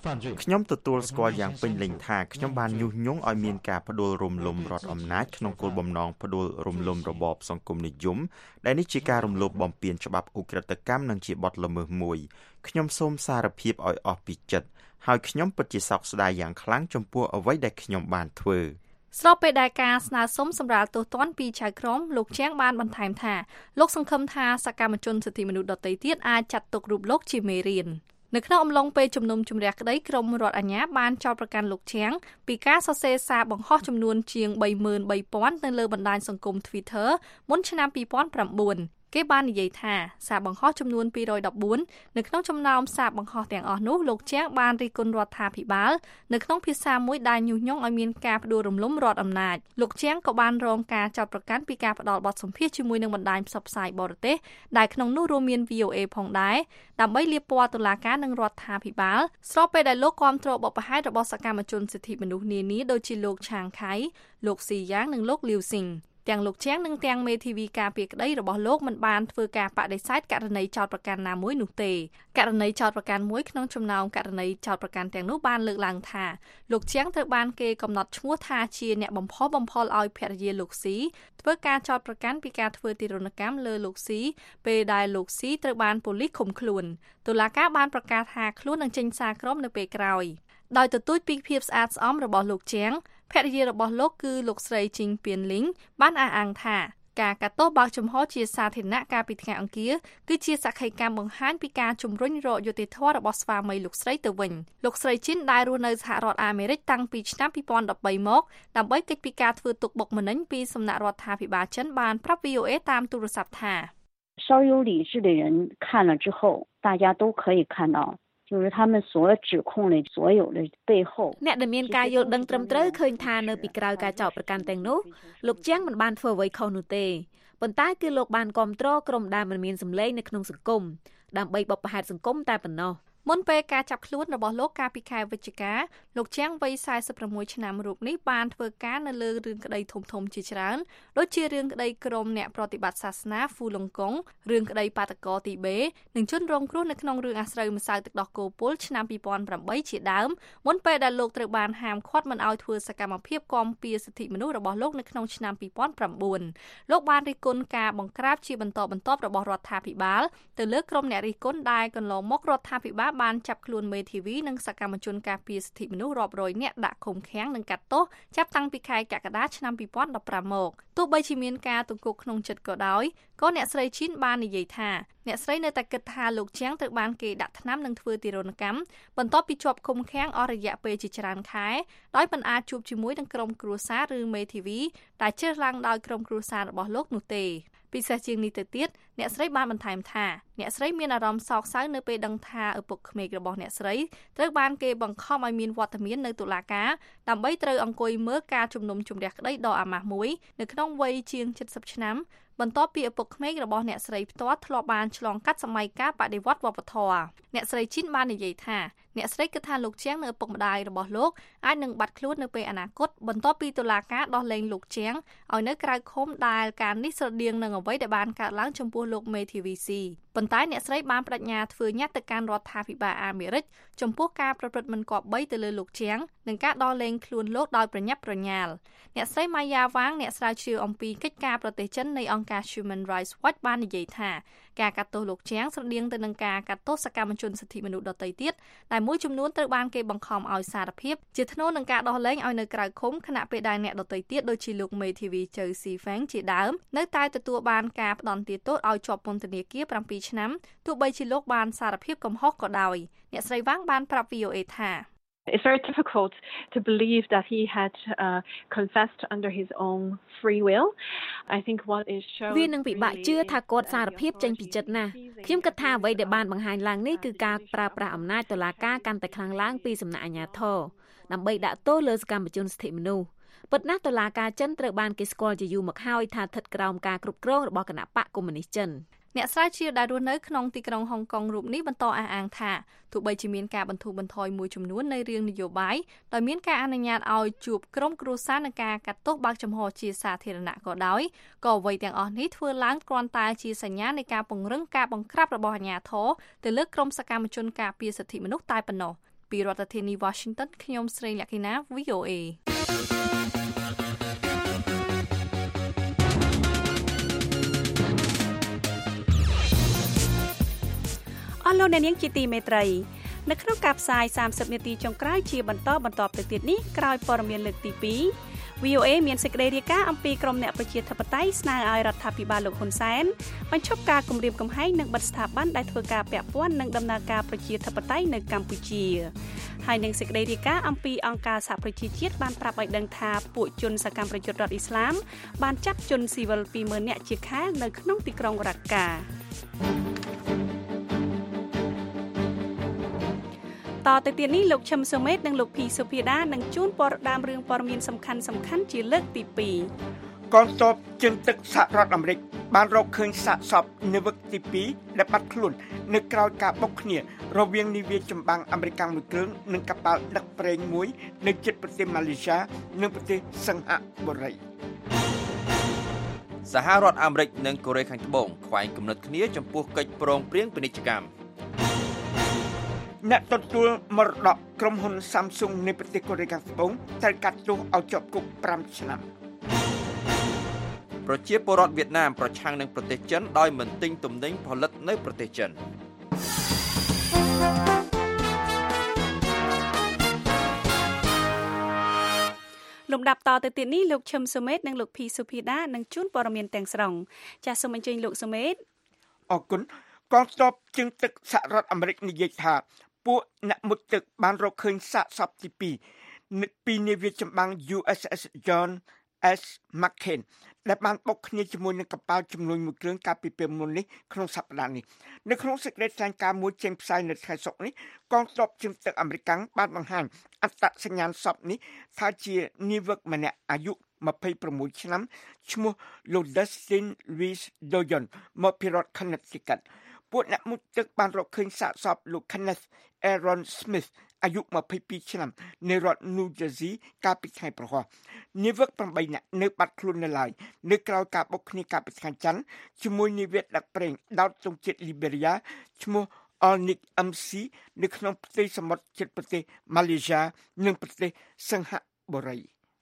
ខ្ញុំទទួលស្គាល់យ៉ាងពេញលេញថាខ្ញុំបានញុះញង់ឲ្យមានការផ្ដួលរំលំរដ្ឋអំណាចក្នុងគោលបំណងផ្ដួលរំលំរបបសង្គមនិយមដែលនេះជាការរំលោភបំពានច្បាប់ឧក្រិដ្ឋកម្មនិងជាបទល្មើសមួយខ្ញុំសូមសារភាពឲ្យអស់ពីចិត្តហើយខ្ញុំពិតជាសោកស្ដាយយ៉ាងខ្លាំងចំពោះអ្វីដែលខ្ញុំបានធ្វើស្របពេលដែលការស្នើសុំសម្រាប់ទោសទណ្ឌពីចៅក្រមលោកជាងបានបន្ថែមថាលោកសង្ឃឹមថាសកម្មជនសិទ្ធិមនុស្សដទៃទៀតអាចចាត់ទុករូបលោកជាមេរៀននៅក្នុងអំឡុងពេលជំនុំជម្រះក្តីក្រមរដ្ឋអាជ្ញាបានចោទប្រកាន់លោកជាងពីការសរសេរសារបង្ហោះចំនួនជាង បីម៉ឺនបីពាន់ នៅលើបណ្ដាញសង្គម Twitter មុនឆ្នាំ ពីរពាន់ប្រាំបួនគេបាននិយាយថាសារបង្ហោះចំនួន ពីររយដប់បួន នៅក្នុងចំណោមសារបង្ហោះទាំងអស់នោះលោកជាងបានរិះគន់រដ្ឋាភិបាលនៅក្នុងភាសាមួយដែលញុះញង់ឲ្យមានការផ្ដួលរំលំរដ្ឋអំណាចលោកជាងក៏បានរងការចោទប្រកាន់ពីការផ្ដាល់បទសម្ភាសន៍ជាមួយនឹងបណ្ដាញផ្សព្វផ្សាយបរទេសដែលក្នុងនោះរួមមាន វី អូ เอ ផងដែរដើម្បីលាបពណ៌តុលាការនិងរដ្ឋាភិបាលស្របពេលដែលលោកគាំទ្របបផែនរបស់សកម្មជនសិទ្ធិមនុស្សនានាដូចជាលោកឆាងខៃលោកស៊ីយ៉ាងនិងលោកលាវស៊ីងទាំងលោកជាងនិងទាំងមេធាវីការពារក្តីរបស់លោកមិនបានធ្វើការបដិសេធករណីចោទប្រកាន់ណាមួយនោះទេករណីចោទប្រកាន់មួយក្នុងចំណោមករណីចោទប្រកាន់ទាំងនោះបានលើកឡើងថាលោកជាងត្រូវបានគេកំណត់ឈ្មោះថាជាអ្នកបំផុសបំផុលឲ្យភរិយាលោកស៊ីធ្វើការចោទប្រកាន់ពីការធ្វើទារុណកម្មលើលោកស៊ីពេលដែលលោកស៊ីត្រូវបានប៉ូលីសឃុំខ្លួនតុលាការបានប្រកាសថាខ្លួននឹងចេញសារក្រមនៅពេលក្រោយដោយទទូចពីភាពស្អាតស្អំរបស់លោកជាងភរិយារបស់លោកគឺលោកស្រីជីងពៀនលីងបានអះអាងថាការកាត់ទោសបើកចំហជាសាធារណៈកាលពីថ្ងៃអង្គារគឺជាសក្ខីកម្មបង្ហាញពីការជំរុញរកយុត្តិធម៌របស់ស្វាមីលោកស្រីទៅវិញលោកស្រីជីនដែលរស់នៅសហរដ្ឋអាមេរិកតាំងពីឆ្នាំពីរពាន់ដប់បីមកដើម្បីគេចពីការធ្វើទុកបុកម្នេញពីសំណាក់រដ្ឋាភិបាលចិនបានប្រាប់ វី អូ เอ តាមទូរស័ព្ទថា稍有理智的人看了之后大家都可以看到就是他们所指控的所有的背后អ្នកដែលមានការយល់ដឹងត្រឹមត្រូវឃើញថានៅពីក្រោយការចោទប្រកាន់ទាំងនោះលោកជាងមិនបានធ្វើអ្វីខុសនោះទេប៉ុន្តែគឺលោកបានគាំទ្រក្រុមដែលមិនមានសម្លេងនៅក្នុងសង្គមដើម្បីបបផែនសង្គមតែប៉ុណ្ណោះមុនពេលការចាប់ខ្លួនរបស់លោកកាលពីខែវិច្ឆិកាលោកជាងវ័យសែសិប៦ឆ្នាំរូបនេះបានធ្វើការនៅលើរឿងក្តីធំធំជាច្រើនដូចជារឿងក្តីក្រុមអ្នកប្រតិបត្តិសាសនាហ្វូឡុងកុងរឿងក្តីបាតកោទីបេនិងជនរងគ្រោះនៅក្នុងរឿងអាស្រូវម្សៅទឹកដោះគោពុលឆ្នាំពីរពាន់ប្រាំបីជាដើមមុនពេលដែលលោកត្រូវបានហាមឃាត់មិនឲ្យធ្វើសកម្មភាពគាំពារសិទ្ធិមនុស្សរបស់លោកនៅក្នុងឆ្នាំពីរពាន់ប្រាំបួនលោកបានរិះគន់ការបង្ក្រាបជាបន្តបន្ទាប់របស់រដ្ឋាភិបាលទៅលើក្រុមអ្នករិះគន់ដែលកន្លងមករដ្ឋាភិបាលបានចាប់ខ្លួនមេធាវីនិងសកម្មជនការពារសិទ្ធិមនុស្សរាប់រយនាក់ដាក់ឃុំឃាំងនិងកាត់ទោសចាប់តាំងពីខែកក្កដាឆ្នាំពីរពាន់ដប់ប្រាំមកទោះបីជាមានការទង្គុកក្នុងចិត្តក៏ដោយក៏អ្នកស្រីឈីនបាននិយាយថាអ្នកស្រីនៅតែគិតថាលោកជាងត្រូវបានគេដាក់ថ្នាំនិងធ្វើទារុណកម្មបន្ទាប់ពីជាប់ឃុំឃាំងអស់រយៈពេលជាច្រើនខែដោយមិនអាចជួបជាមួយនឹងក្រុមគ្រួសារឬមេធាវីដែលជ្រើសឡើងដោយក្រុមគ្រួសាររបស់លោកនោះទេពិសេសជាងនេះទៅទៀតអ្នកស្រីបានបន្ថែមថាអ្នកស្រីមានអារម្មណ៍សោកសៅនៅពេលដឹងថាឪពុកក្មេករបស់អ្នកស្រីត្រូវបានគេបង្ខំឲ្យមានវត្តមាននៅតុលាការដើម្បីត្រូវអង្គុយមើលការជំនុំជម្រះក្តីដ៏អាម៉ាស់មួយនៅក្នុងវ័យជាងជិតសិបឆ្នាំបន្ទាប់ពីឪពុកក្មេករបស់អ្នកស្រីផ្ទាល់ធ្លាប់បានឆ្លងកាត់សម័យកាលបដិវត្តន៍វប្បធម៌អ្នកស្រីជីនបាននិយាយថាអ្នកស្រីគិតថាលោកជាងនៅឪពុកម្ដាយរបស់លោកអាចនឹងបាត់ខ្លួននៅពេលអនាគតបន្ទាប់ពីតុលាការដោះលែងលោកជាងឲ្យនៅក្រៅឃុំដែលការនេះស្រដៀងនឹងអ្វីដែលបានកើតឡើងចំពោះលោកមេធីវីស៊ីប៉ុន្តែអ្នកស្រីបានបដិញ្ញាធ្វើញត្តិទៅកាន់រដ្ឋាភិបាលអាមេរិកចំពោះការប្រព្រឹត្តមិនគប្បីទៅលើលោកជាងនិងការដោះលែងខ្លួនលោកដោយប្រញាប់ប្រញាល់អ្នកស្រីម៉ាយ៉ាវ៉ាងអ្នកស្រាវជ្រាវអំពីកិច្ចការប្រទេសចិននៃអង្គការ Human Rights Watch បាននិយាយថាការកាត់ទោសលោកជាងស្រដៀងទៅនឹងការកាត់ទោសសកម្មជនសិទ្ធិមនុស្សដទៃទៀតដែលមួយចំនួនត្រូវបានគេបង្ខំឲ្យសារភាពជាថ្នូរនឹងការដោះលែងឲ្យនៅក្រៅឃុំខណៈពេលដែលអ្នកដទៃទៀតដូចជាលោកមេធាវីជើស៊ីហ្វេងជាដើមនៅតែទទួលបានការផ្ដន្ទាទោសឲ្យជាប់ពន្ធនាគារប្រាំពីរឆ្នាំទោះបីជាលោកបានសារភាពកំហុសក៏ដោយអ្នកស្រីវ៉ាងបានប្រាប់ វី អូ เอ ថា It's very difficult to believe that he had uh, confessed under his own free will. I think what is shown វានឹងពិបាកជឿថាគាត់សារភាពចេញពីចិត្តណាស់ខ្ញុំគិតថាអ្វីដែលបានបង្ហាញឡើងនេះគឺការប្រើប្រាស់អំណាចតុលាការកាន់តែខ្លាំងឡើងពីសំណាក់អាជ្ញាធរដើម្បីដាក់ទោសលើសកម្មជនសិទ្ធិមនុស្សពិតណាស់តុលាការចិនត្រូវបានគេស្គាល់ជាយូរមកហើយថាស្ថិតក្រោមការគ្រប់គ្រងរបស់គណបក្សកុម្មុយនីសចិនអ្នកស្រាវជ្រាវដែលរស់នៅក្នុងទីក្រុងហុងកុងរូបនេះបន្តអះអាងថាទោះបីជាមានការបន្ធូរបន្ថយមួយចំនួននៃរឿងនយោបាយដោយមានការអនុញ្ញាតឲ្យជួបក្រុមគ្រួសារនិងការកាត់ទោសបើកចំហជាសាធារណៈក៏ដោយក៏អ្វីទាំងអស់នេះធ្វើឡើងគ្រាន់តែជាសញ្ញានៃការពង្រឹងការបង្ក្រាបរបស់អាជ្ញាធរទៅលើក្រុមសកម្មជនការពារសិទ្ធិមនុស្សតែប៉ុណ្ណោះពីរដ្ឋធានី Washington ខ្ញុំស្រីលក្ខិណា វី អូ เอ អស់លោកអ្នកនាងជាទីមេត្រីនៅក្នុងការផ្សាយសាមសិបនាទីចុងក្រោយជាបន្តបន្តទៅទៀតនេះក្រោយព័ត៌មានលើកទីពីរ វី អូ เอ មានសេចក្តីរាយការណ៍អំពីក្រុមអ្នកប្រជាធិបតេយ្យស្នើឲ្យរដ្ឋាភិបាលលោកហ៊ុនសែនបញ្ឈប់ការគំរាមកំហែងនិងបិទស្ថាប័នដែលធ្វើការពាក់ព័ន្ធនឹងដំណើរការប្រជាធិបតេយ្យនៅកម្ពុជាហើយនឹងសេចក្តីរាយការណ៍អំពីអង្គការសហប្រជាជាតិបានប្រាប់ឲ្យដឹងថាពួកជនសកម្មប្រយុទ្ធរដ្ឋអ៊ីស្លាមបានចាប់ជនស៊ីវិល ពីរម៉ឺន នាក់ជាខែលនៅក្នុងទីក្រុងរ៉ាកាតទៅទៀតនេះលោកឈឹមសុមេតនិងលោកភីសុភាដានឹងជួនព័ត៌មានរឿងព័ត៌មានសំខាន់សំខាន់ជាលើកទីពីរកងទ័ពជើងទឹកសហរដ្ឋអាមេរិកបានរកឃើញសាកសពនាវិកទីពីរដែលបាត់ខ្លួននៅក្រៅការបុកគ្នារវាងនាវាចម្បាំងអាមេរិកមួយគ្រឿងនិងកប៉ាល់ដឹកប្រេងមួយនៅជិតប្រទេសម៉ាឡេស៊ីនិងប្រទេសសិង្ហបុរីសហរដ្ឋអាមេរិកនិងកូរ៉េខាងត្បូងខ្វែងគំនិតគ្នាចំពោះកិច្ចព្រមព្រៀងពាណិជ្ជកម្មអ្នកទទួលមរតកក្រុមហ៊ុន Samsung នៃប្រទេសកូរ៉េខាងត្បូងត្រូវកាត់ទោសឲ្យជាប់គុកប្រាំឆ្នាំប្រជាពលរដ្ឋវៀតណាមប្រឆាំងនឹងប្រទេសចិនដោយមិនទិញទំនិញផលិតនៅប្រទេសចិនលំដាប់តទៅទៀតនេះលោកឈឹមសុមេតនិងលោកភីសុភាដានឹងជួនព័ត៌មានទាំងស្រុងចាសសូមអញ្ជើញលោកសុមេតអរគុណកងទ័ពជើងទឹកសហរដ្ឋអាមេរិកនិយាយថាពួកអ្នកមុជទឹកបានរកឃើញសាកសពទីពីរពីនាវាចម្បាំង យូ เอส เอส John S. McCain ដែលបានបុកគ្នាជាមួយនឹងកប៉ាល់ចំនួនមួយគ្រឿងកាលពីពេលមុននេះក្នុងសប្តាហ៍នេះនៅក្នុងសេចក្តីថ្លែងការណ៍មួយចេញផ្សាយនៅថ្ងៃសុក្រនេះកងទ័ពជើងទឹកអាមេរិកបានបង្ហាញអត្តសញ្ញាណសពនេះថាជានាវិកម្នាក់អាយុម្ភៃប្រាំមួយឆ្នាំឈ្មោះ Dustin Louis Doyon មកពីរដ្ឋ Connecticut ពួកអ្នកមុជទឹកបានរកឃើញសាកសពលោក Kenneth Aaron Smith អាយុម្ភៃពីរឆ្នាំនៅរដ្ឋ New Jersey កាលពីថ្ងៃប្រហោះនាវិកប្រាំបីនាក់នៅបាត់ខ្លួននៅឡើយនៅក្រៅការបុកគ្នាកាលពីថ្ងៃច័ន្ទជាមួយនាវាដឹកប្រេងដោតទង់ជាតិ Liberia ឈ្មោះ Olnik អឹម ស៊ី នៅក្នុងផ្ទៃសមុទ្រជិតប្រទេសម៉ាឡេស៊ីនិងប្រទេសសិង្ហបុរី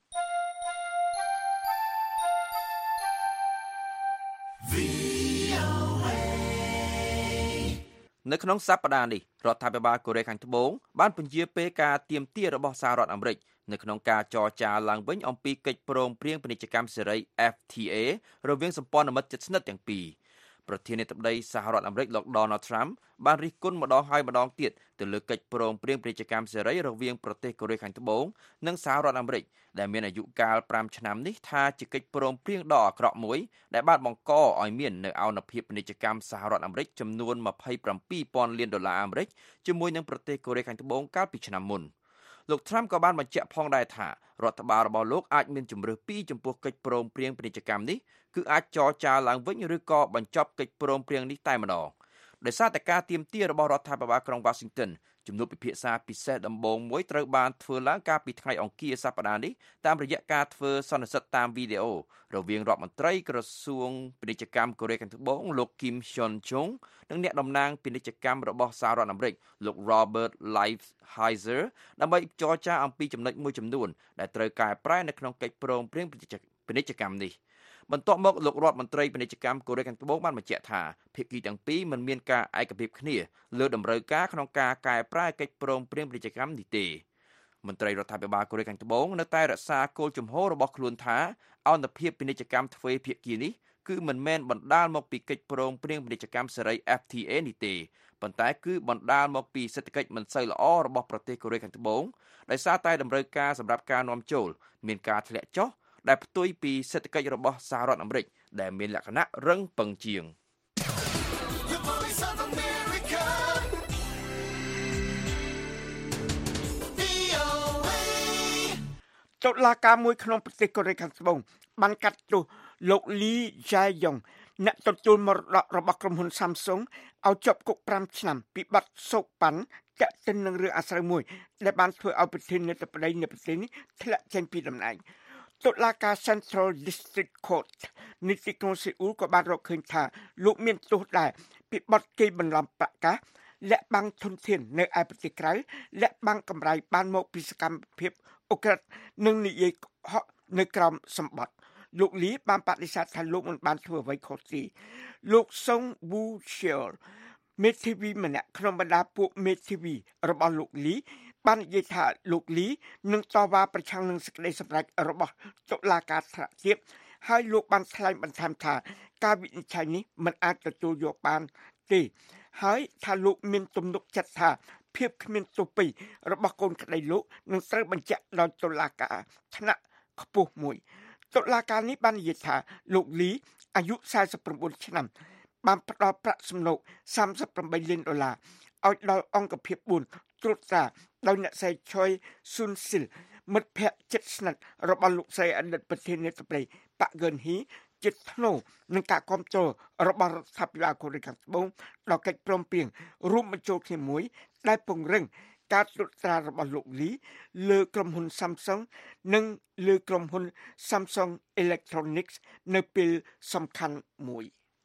នៅក្នុងសប្តាហ៍នេះរដ្ឋាភិបាលកូរ៉េខាងត្បូងបានពន្យាពេលការទាមទាររបស់សហរដ្ឋអាមេរិកនៅក្នុងការចរចាឡើងវិញអំពីកិច្ចព្រមព្រៀងពាណិជ្ជកម្មសេរី เอฟ ที เอ រវាងសម្ព័ន្ធមិត្តជិតស្និទ្ធទាំងពីរប្រធានាធិបតីសហរដ្ឋអាមេរិកលោក Donald Trump បានរិះគន់ម្ដងហើយម្ដងទៀតទៅលើកិច្ចព្រមព្រៀងពាណិជ្ជកម្មសេរីរវាងប្រទេសកូរ៉េខាងត្បូងនិងសហរដ្ឋអាមេរិកដែលមានអាយុកាលប្រាំឆ្នាំនេះថាជាកិច្ចព្រមព្រៀងដ៏អាក្រក់មួយដែលបានបង្កឲ្យមាននៅអនុភាពពាណិជ្ជកម្មសហរដ្ឋអាមេរិកចំនួនម្ភៃប្រាំពីរពាន់លានដុល្លារអាមេរិកជាមួយនឹងប្រទេសកូរ៉េខាងត្បូងកាលពីឆ្នាំមុនលោក Trump ក៏បានបញ្ជាក់ផងដែរថារដ្ឋបាលរបស់លោកអាចមានជំរើសពីរចំពោះកិច្ចព្រមព្រៀងពាណិជ្ជកម្មនេះគឺអាចចរចាឡើងវិញឬក៏បញ្ចប់កិច្ចព្រមព្រៀងនេះតែម្ដងដោយសារតែការទាមទាររបស់រដ្ឋាភិបាលក្រុង Washington ជំនួបពិភាក្សាពិសេសដំបូងមួយត្រូវបានធ្វើឡើងកាលពីថ្ងៃអង្គារសប្តាហ៍នេះតាមរយៈការធ្វើសន្និសីទតាមវីដេអូរវាងរដ្ឋមន្ត្រីក្រសួងពាណិជ្ជកម្មកូរ៉េខាងត្បូងលោក Kim Seon Jong និងអ្នកតំណាងពាណិជ្ជកម្មរបស់សហរដ្ឋអាមេរិកលោក Robert Lighthizer ដើម្បីចរចាអំពីចំណុចមួយចំនួនដែលត្រូវកែប្រែនៅក្នុងកិច្ចព្រមព្រៀងពាណិជ្ជកម្មនេះបន្ទាប់មកលោករដ្ឋមន្ត្រីពាណិជ្ជកម្មកូរ៉េខាងត្បូងបានបញ្ជាក់ថាភាគីទាំងពីរមិនមានការឯកភាពគ្នាលើតម្រូវការក្នុងការកែប្រែកិច្ចព្រមព្រៀងពាណិជ្ជកម្មនេះទេមន្ត្រីរដ្ឋាភិបាលកូរ៉េខាងត្បូងនៅតែរក្សាគោលជំហររបស់ខ្លួនថាអន្តរភាពពាណិជ្ជកម្មទ្វេភាគីនេះគឺមិនមែនបណ្ដាលមកពីកិច្ចព្រមព្រៀងពាណិជ្ជកម្មសេរី เอฟ ที เอ នេះទេប៉ុន្តែគឺបណ្ដាលមកពីសេដ្ឋកិច្ចមិនសូវល្អរបស់ប្រទេសកូរ៉េខាងត្បូងដោយសារតែតម្រូវការសម្រាប់ការនាំចូលមានការធ្លាក់ចុះដែលផ្ទុយពីសេដ្ឋកិច្ចរបស់សហរដ្ឋអាមេរិកដែលមានលក្ខណៈរឹងប៉ឹងជាងតុលាការមួយក្នុងប្រទេសកូរ៉េខាងត្បូងបានកាត់ទោសលោកលីយ៉ាយ៉ុងអ្នកទទួលមរតករបស់ក្រុមហ៊ុន Samsung ឲ្យជាប់គុកប្រាំឆ្នាំពីបទសោកប៉ាន់ទាក់ទិននឹងរឿងអាស្រូវមួយដែលបានធ្វើឲ្យប្រធានាធិបតីនៃប្រទេសនេះធ្លាក់ចេញពីតំណែងតុលាការ Central District Court នៃទីក្រុងសេអ៊ូលក៏បានរកឃើញថាលោកមានទោសដែរពីបទគេបន្លំប្រកាសលាក់បាំងធនធាននៅឯប្រទេសក្រៅលាក់បាំងកម្រៃបានមកពីសកម្មភាពអូក្រិតនិងនិយាយហកនៅក្រោមសម្បត្តិលោកលីបានបដិសេធថាលោកមិនបានធ្វើអ្វីខុសទេលោកសុងវូឈៀលមេធាវីម្នាក់ក្នុងបរ្យាពួកមេធាវីរបស់លោកលីបាននិយាយថាលោកលីនឹងតវ៉ាប្រឆាំងនឹងសេចក្តីសម្រេចរបស់តុលាការថ្នាក់ជាតិហើយលោកបានថ្លែងបន្ថែមថាការវិនិច្ឆ័យនេះមិនអាចទទួលយកបានទេហើយថាលោកមានទំនុកចិត្តថាភាពគ្មានទោសពីរបស់កូនក្តីលោកនឹងត្រូវបញ្ជាក់ដោយតុលាការថ្នាក់ខ្ពស់មួយតុលាការនេះបាននិយាយថាលោកលីអាយុសែនប្រាំ៩ឆ្នាំបានផ្ដល់ប្រាក់សំណូកសាមសិបប្រាំបីលានដុល្លារឲ្យដល់អង្គភាពបួនត្រួតត្រាដោយអ្នកស្រីឆុយស៊ុនស៊ីលមិត្តភក្តិជិតស្និទ្ធរបស់លោកស្រីអតីតប្រធានាធិបតីប៉ាក់ហ្គឺនហ៊ីជិតធ្នូនឹងការគាំទ្ររបស់រដ្ឋាភិបាលកូរ៉េខាងត្បូងដល់កិច្ចព្រមព្រៀងរួមបញ្ចូលគ្នាមួយដែលពង្រឹងការត្រួតត្រារបស់លោកលីលើក្រុមហ៊ុន Samsung និងលើក្រុមហ៊ុន Samsung Electronics នៅពេលសំខាន់មួយ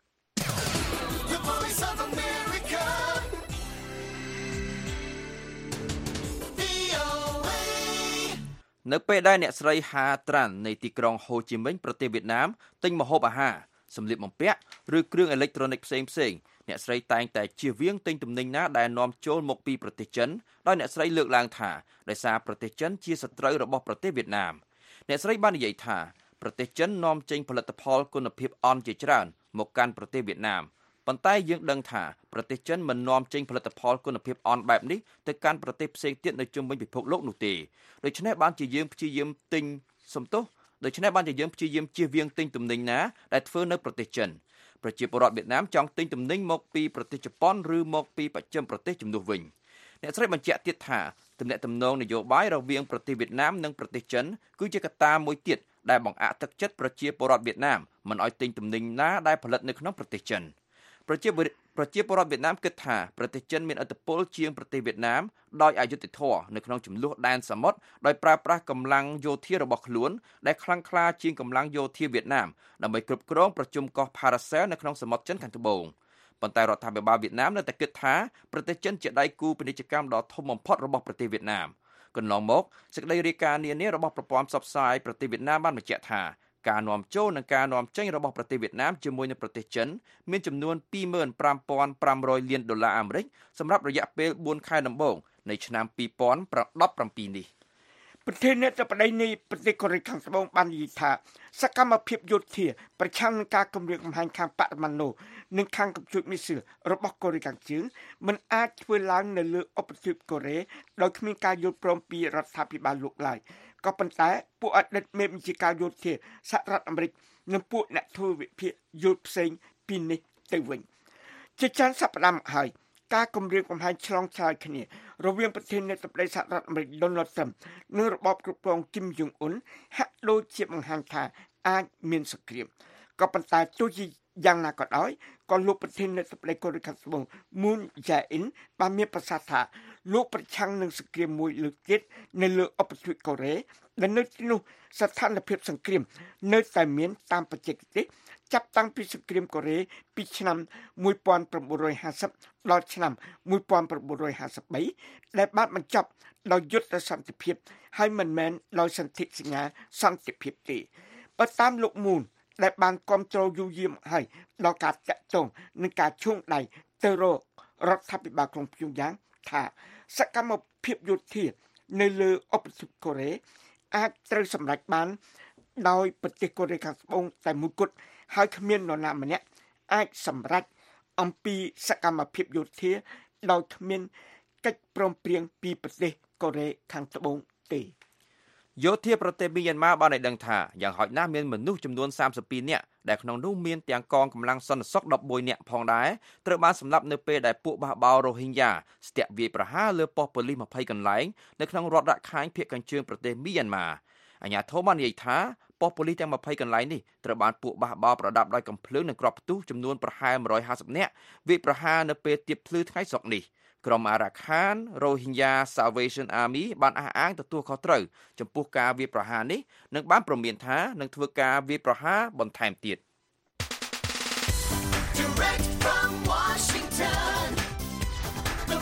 នៅពេលដែលអ្នកស្រីហាត្រាន់នៃទីក្រុងហូជីមិញប្រទេសវៀតណាមទិញម្ហូបអាហារសម្លៀកបំពាក់ឬគ្រឿងអេឡិចត្រូនិកផ្សេងផ្សេងអ្នកស្រីតែងតែជៀសវាងទិញទំនិញណាដែលនាំចូលមកពីប្រទេសចិនដោយអ្នកស្រីលើកឡើងថាដោយសារប្រទេសចិនជាសត្រូវរបស់ប្រទេសវៀតណាមអ្នកស្រីបាននិយាយថាប្រទេសចិននាំចេញផលិតផលគុណភាពអន់ជាច្រើនមកកាន់ប្រទេសវៀតណាមប៉ុន្តែយើងដឹងថាប្រទេសចិនមិននាំចេញផលិតផលគុណភាពអន់បែបនេះទៅកាន់ប្រទេសផ្សេងទៀតនៅជុំវិញពិភពលោកនោះទេដូច្នេះបានជាយើងព្យាយាមទិញសំទោសដូច្នេះបានជាយើងព្យាយាមជៀសវាងទិញទំនិញណាដែលធ្វើនៅប្រទេសចិនប្រជាពលរដ្ឋវៀតណាមចង់ទិញទំនិញមកពីប្រទេសជប៉ុនឬមកពីបស្ចិមប្រទេសជំនួសវិញអ្នកស្រីបញ្ជាក់ទៀតថាទំនាក់ទំនងនយោបាយរវាងប្រទេសវៀតណាមនិងប្រទេសចិនគឺជាកត្តាមួយទៀតដែលបង្អាក់ទឹកចិត្តប្រជាពលរដ្ឋវៀតណាមមិនឲ្យទិញទំនិញណាដែលផលិតនៅក្នុងប្រទេសចិនប្រជាប្រជាពលរដ្ឋវៀតណាមគិតថាប្រទេសចិនមានឥទ្ធិពលជាងប្រទេសវៀតណាមដោយអយុត្តិធម៌នៅក្នុងចំនួនដែនសមុទ្រដោយប្រើប្រាស់កម្លាំងយោធារបស់ខ្លួនដែលខ្លាំងក្លាជាងកម្លាំងយោធាវៀតណាមដើម្បីគ្រប់គ្រងប្រជុំកោះ Paracel នៅក្នុងសមុទ្រចិនខាងត្បូងប៉ុន្តែរដ្ឋាភិបាលវៀតណាមនៅតែគិតថាប្រទេសចិនជាដៃគូពាណិជ្ជកម្មដ៏ធំបំផុតរបស់ប្រទេសវៀតណាមកន្លងមកសេចក្តីរាយការណ៍នានារបស់ប្រព័ន្ធផ្សព្វផ្សាយប្រទេសវៀតណាមបានបញ្ជាក់ថាការនាំចូលនិងការនាំចេញរបស់ប្រទេសវៀតណាមជាមួយនឹងប្រទេសចិនមានចំនួន ពីរម៉ឺនប្រាំពាន់ប្រាំរយលានដុល្លារអាមេរិកសម្រាប់រយៈពេលបួនខែដំបូងនៃឆ្នាំពីរពាន់ដប់ប្រាំពីរនេះប្រធានាធិបតីនៃប្រទេសកូរ៉េខាងត្បូងបាននិយាយថាសកម្មភាពយោធាប្រឆាំងនឹងការគំរាមកំហែងខាងបរិមាណូនិងខាងកំជួចមីស៊ីលរបស់កូរ៉េខាងជើងមិនអាចធ្វើឡើងនៅលើឧបទ្វីបកូរ៉េដោយគ្មានការយល់ព្រមពីរដ្ឋាភិបាលលោកឡើយក៏ប៉ុន្តែពួកអតីតមេបញ្ជាការយោធាសហរដ្ឋអាមេរិកនិងពួកអ្នកធ្វើវិភាគយល់ផ្សេងពីនេះទៅវិញជាច្រើនសប្តាហ៍មកហើយការគម្រាមកំហែងឆ្លងឆ្លើយគ្នារវាងប្រធានាធិបតីសហរដ្ឋអាមេរិក Donald Trump និងរបបគ្រប់គ្រង Kim Jong Un ហាក់ដូចជាបង្ហាញថាអាចមានសង្គ្រាមក៏ប៉ុន្តែទោះជាយ៉ាងណាក៏ដោយក៏លោកប្រធានាធិបតីកូរ៉េខាងត្បូង Moon Jae-in បានមានប្រសាសន៍ថាលោកប្រឆាំងនឹងសង្គ្រាមមួយលើកទៀតនៅលើឧបទ្វីបកូរ៉េដែលនៅទីនោះស្ថានភាពសង្គ្រាមនៅតែមានតាមបច្ចេកទេសចាប់តាំងពីសង្គ្រាមកូរ៉េពីឆ្នាំmột nghìn chín trămห้าสิบដល់ឆ្នាំmột nghìn chín trămห้าสิบสามដែលបានបញ្ចប់ដោយយុទ្ធសន្តិភាពហើយមិនមែនដោយសន្ធិសញ្ញាសន្តិភាពទេបើតាមលោកមូនដែលបានគាំទ្រយូរយាមហើយដល់ការតាក់ទងនឹងការឈោងដៃទៅរករដ្ឋាភិបាលក្រុងព្យុងយ៉ាងថាសកម្មភាពយោធានៅលើឧបទ្វីបកូរ៉េអាចត្រូវសម្រេចបានដោយប្រទេសកូរ៉េខាងត្បូងតែមួយគត់ហើយគ្មាននរណាម្នាក់អាចសម្រេចអំពីសកម្មភាពយោធាដោយគ្មានកិច្ចព្រមព្រៀងពីប្រទេសកូរ៉េខាងត្បូងទេយោធាប្រទេសមីយ៉ាន់ម៉ាបានឲ្យដឹងថាយ៉ាងហោចណាស់មានមនុស្សចំនួនសាមសិបពីរនាក់ដែលក្នុងនោះមានទាំងកងកម្លាំងសន្តិសុខដប់បួននាក់ផងដែរត្រូវបានសម្លាប់នៅពេលដែលពួកបះបោររ៉ូហីញ៉ាស្ទាក់វាយប្រហារលើប៉ុស្តិ៍ប៉ូលីសម្ភៃកន្លែងនៅក្នុងរដ្ឋរខាញភាគខាងជើងប្រទេសមីយ៉ាន់ម៉ាអាជ្ញាធរបាននិយាយថាប៉ុស្តិ៍ប៉ូលីសទាំងម្ភៃកន្លែងនេះត្រូវបានពួកបះបោរប្រដាប់ដោយកាំភ្លើងនិងគ្រាប់ផ្ទុះចំនួនប្រហែលmột trămห้าสิบនាក់វាយប្រហារនៅពេលទៀបភ្លឺថ្ងៃសុក្រនេះក្រុមអារ៉ាខាន Rohingya Salvation Army បានអះអាងទទួលខុសត្រូវចំពោះការវាយប្រហារនេះនិងបានព្រមានថានឹងធ្វើការវាយប្រហារបន្ថែមទៀត Direct from Washington,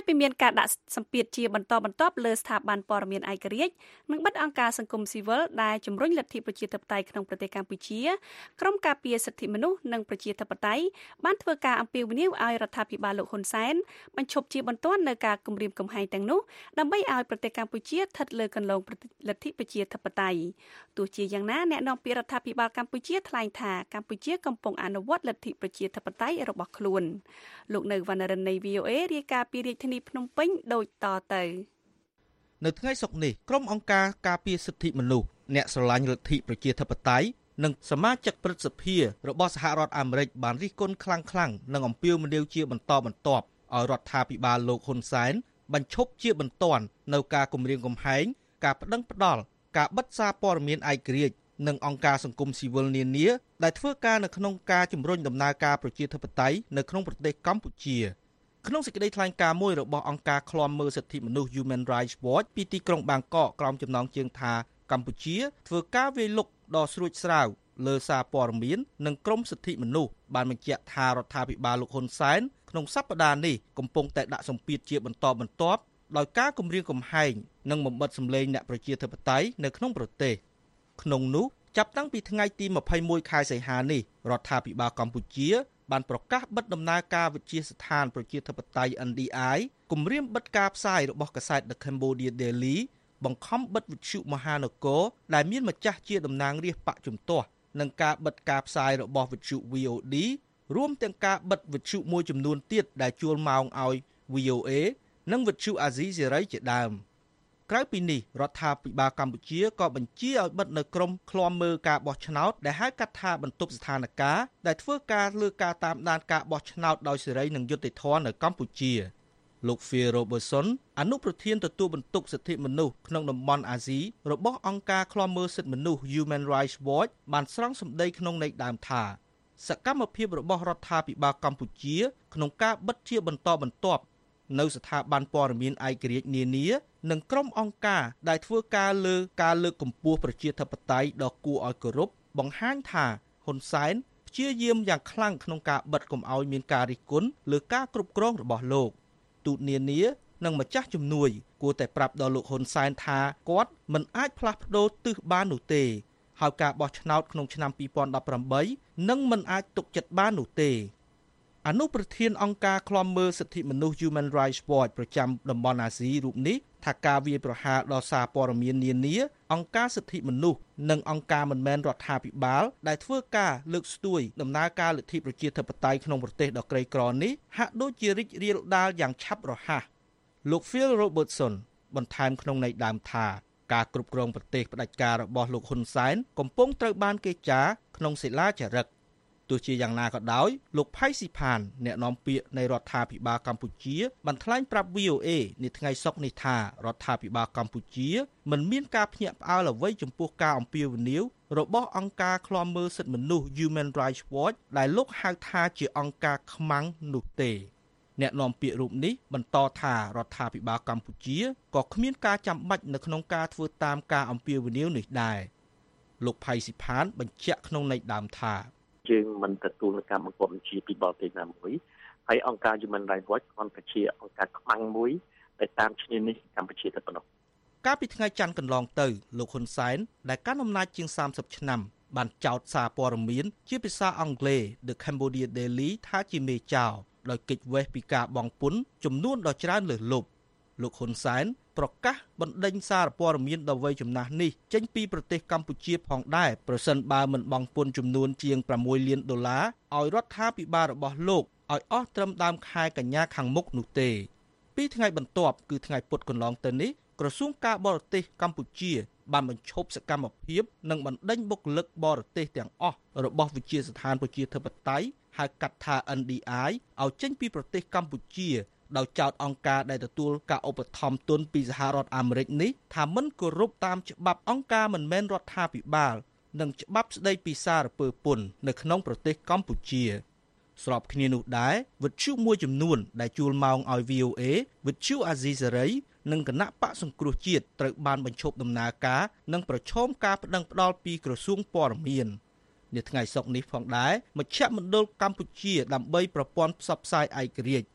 យពីមានការដាក់សម្ពាធជាបន្តបន្ទាប់លើស្ថាប័នព័ត៌មានឯករាជ្យនិងបិទអង្គការសង្គមស៊ីវិលដែលជំរុញលទ្ធិប្រជាធិបតេយ្យក្នុងប្រទេសកម្ពុជាក្រុមការពារសិទ្ធិមនុស្សនិងប្រជាធិបតេយ្យបានធ្វើការអំពាវនាវឲ្យរដ្ឋាភិបាលលោកហ៊ុនសែនបញ្ឈប់ជាបន្ទាន់នៅការគំរាមកំហែងទាំងនោះដើម្បីឲ្យប្រទេសកម្ពុជាស្ថិតលើគន្លងលទ្ធិប្រជាធិបតេយ្យទោះជាយ៉ាងណាអ្នកនាំពាក្យរដ្ឋាភិបាលកម្ពុជាថ្លែងថាកម្ពុជាកំពុងអនុវត្តលទ្ធិប្រជាធិបតេយ្យរបស់ខ្លួនលោកនៅវណ្ណរិននៃ វី អូ เอ រាយការណ៍ពីរាជធានីភ្នំពេញដូចតទៅនៅថ្ងៃសុក្រនេះក្រុមអង្គការការពារសិទ្ធិមនុស្សអ្នកស្រឡាញ់លទ្ធិប្រជាធិបតេយ្យនិងសមាជិកព្រឹទ្ធសភារបស់សហរដ្ឋអាមេរិកបានរិះគន់ខ្លាំងៗនិងអំពាវនាវជាបន្តបន្ទាប់ឲ្យរដ្ឋាភិបាលលោកហ៊ុនសែនបញ្ឈប់ជាបន្ទាន់នៅការគំរាមកំហែងការប្តឹងផ្តល់ការបិទសារព័ត៌មានឯករាជ្យនិងអង្គការសង្គមស៊ីវិលនានាដែលធ្វើការនៅក្នុងការជំរុញដំណើរការប្រជាធិបតេយ្យនៅក្នុងប្រទេសកម្ពុជាក្នុងសេចក្តីថ្លែងការណ៍មួយរបស់អង្គការឃ្លាំមើលសិទ្ធិមនុស្ស Human Rights Watch ពីទីក្រុងបាងកកក្រោមចំណងជើងថាកម្ពុជាធ្វើការវាយលុកដ៏ស្រួចស្រាវលើសារព័ត៌មាននិងក្រមសិទ្ធិមនុស្សបានបញ្ជាក់ថារដ្ឋាភិបាលលោកហ៊ុនសែនក្នុងសប្តាហ៍នេះកំពុងតែដាក់សម្ពាធជាបន្តបន្ទាប់ដោយការគំរាមកំហែងនិងបំបិទសម្លេងអ្នកប្រជាធិបតេយ្យនៅក្នុងប្រទេសក្នុងនោះចាប់តាំងពីថ្ងៃទីម្ភៃមួយខែសីហានេះរដ្ឋាភិបាលកម្ពុជាបានប្រកាសបិទដំណើរការវិទ្យាស្ថានប្រជាធិបតេយ្យ អិន ឌី អាយ គម្រាមបិទការផ្សាយរបស់កាសែត The Cambodia Daily បង្ខំបិទវិទ្យុមហានគរដែលមានម្ចាស់ជាតំណាងរាស្ត្របកជំទាស់និងការបិទការផ្សាយរបស់វិទ្យុ វី អូ ឌី រួមទាំងការបិទវិទ្យុមួយចំនួនទៀតដែលជួលម៉ោងឲ្យ វី អូ เอ និងវិទ្យុអាស៊ីសេរីជាដើមក្រៅពីនេះរដ្ឋាភិបាលកម្ពុជាក៏បញ្ជាឲ្យបិទនៅក្រុមឃ្លាំមើលការបោះឆ្នោតដែលហៅកាត់ថាបន្ទប់ស្ថានភាពដែលធ្វើការលើការតាមដានការបោះឆ្នោតដោយសេរីនិងយុត្តិធម៌នៅកម្ពុជាលោក Phil Robertson អនុប្រធានទទួលបន្ទុកសិទ្ធិមនុស្សក្នុងតំបន់អាស៊ីរបស់អង្គការឃ្លាំមើលសិទ្ធិមនុស្ស Human Rights Watch បានស្រង់សម្ដីក្នុងន័យដើមថាសកម្មភាពរបស់រដ្ឋាភិបាលកម្ពុជាក្នុងការបិទជាបន្តបន្ទាប់នៅស្ថាប័នព័ត៌មានឯករាជ្យនានានិងក្រុមអង្គការដែលធ្វើការលើការលើកកម្ពស់ប្រជាធិបតេយ្យដ៏គួរឲ្យគោរពបង្ហាញថាហ៊ុនសែនព្យាយាមយ៉ាងខ្លាំងក្នុងការបិទកុំឲ្យមានការរិះគន់លើការគ្រប់គ្រងរបស់លោកទូតនានានិងម្ចាស់ជំនួយគួរតែប្រាប់ដល់លោកហ៊ុនសែនថាគាត់មិនអាចផ្លាស់ប្ដូរទិសបាននោះទេហើយការបោះឆ្នោតក្នុងឆ្នាំពីរពាន់ដប់ប្រាំបីនឹងមិនអាចទុកចិត្តបាននោះទេអនុប្រធានអង្គការឃ្លាំមើលសិទ្ធិមនុស្ស Human Rights Watch ប្រចាំតំបន់អាស៊ីរូបនេះថាការវាយប្រហារដល់សារព័ត៌មាននានាអង្គការសិទ្ធិមនុស្សនិងអង្គការមិនមែនរដ្ឋាភិបាលដែលធ្វើការលើកស្ទួយដំណើរការលទ្ធិប្រជាធិបតេយ្យក្នុងប្រទេសដ៏ក្រីក្រនេះហាក់ដូចជារីករាលដាលយ៉ាងឆាប់រហ័សលោក Phil Robertson បន្ថែមក្នុងន័យដើមថាការគ្រប់គ្រងប្រទេសផ្ដាច់ការរបស់លោកហ៊ុនសែនកំពុងត្រូវបានគេចារក្នុងសិលាចារឹកទោះជាយ៉ាងណាក៏ដោយលោកផៃស៊ីផានអ្នកនាំពាក្យនៃរដ្ឋាភិបាលកម្ពុជាបានថ្លែងប្រាប់ វី អូ เอ នៅថ្ងៃសុក្រនេះថារដ្ឋាភិបាលកម្ពុជាមិនមានការភ្ញាក់ផ្អើលអ្វីចំពោះការអំពាវនាវរបស់អង្គការឃ្លាំមើលសិទ្ធិមនុស្ស Human Rights Watch ដែលលោកហៅថាជាអង្គការខ្មាំងនោះទេអ្នកនាំពាក្យរូបនេះបន្តថារដ្ឋាភិបាលកម្ពុជាក៏គ្មានការចាំបាច់នៅក្នុងការធ្វើតាមការអំពាវនាវនេះដែរលោកផៃស៊ីផានបញ្ជាក់ក្នុងន័យដើមថាយើងមិនទទួលកម្មបង្គាប់បញ្ជាពីបរទេសណាមួយហើយអង្គការ Human Rights Watch គាត់ក៏ជាអង្គការខ្មាំងមួយដែលតាមឈ្នានីសកម្ពុជាតែប៉ុណ្ណោះកាលពីថ្ងៃច័ន្ទកន្លងទៅលោកហ៊ុនសែនដែលកាន់អំណាចជាងសាមសិបឆ្នាំបានចោទសារព័ត៌មានជាភាសាអង់គ្លេស The Cambodia Daily ថាជាមេចោរដោយគេចវេះពីការបង់ពន្ធចំនួនដ៏ច្រើនលើសលប់លោកហ៊ុនសែនប្រកាសបណ្ដេញសារព័ត៌មានដ៏វៃចំណាស់នេះចេញពីប្រទេសកម្ពុជាផងដែរប្រសិនបើមិនបង់ពន្ធចំនួនជាងប្រាំមួយលានដុល្លារឲ្យរដ្ឋាភិបាលរបស់លោកឲ្យអស់ត្រឹមដើមខែកញ្ញាខាងមុខនោះទេពីថ្ងៃបន្ទាប់គឺថ្ងៃពុធកន្លងទៅនេះក្រសួងការបរទេសកម្ពុជាបានបញ្ឈប់សកម្មភាពនិងបណ្ដេញបុគ្គលិកបរទេសទាំងអស់របស់វិទ្យាស្ថានប្រជាធិបតេយ្យហៅកាត់ថា អិន ឌី អាយ ឲ្យចេញពីប្រទេសកម្ពុជាដោយចោទអង្គការដែលទទួលការឧបត្ថម្ភទុនពីសហរដ្ឋអាមេរិកនេះថាមិនគោរពតាមច្បាប់អង្គការមិនមែនរដ្ឋាភិបាលនិងច្បាប់ស្តីពីសារពើពន្ធនៅក្នុងប្រទេសកម្ពុជាស្របគ្នានោះដែរវិទ្យុមួយចំនួនដែលជួលម៉ោងឲ្យ វី អូ เอ វិទ្យុអាស៊ីសេរីនិងគណៈបកសង្គ្រោះជាតិត្រូវបានបញ្ឈប់ដំណើរការនិងប្រឈមការប្តឹងផ្តល់ពីក្រសួងព័ត៌មាននៅថ្ងៃសុក្រនេះផងដែរមជ្ឈមណ្ឌលកម្ពុជាដើម្បីប្រព័ន្ធផ្សព្វផ្សាយឯករាជ្យ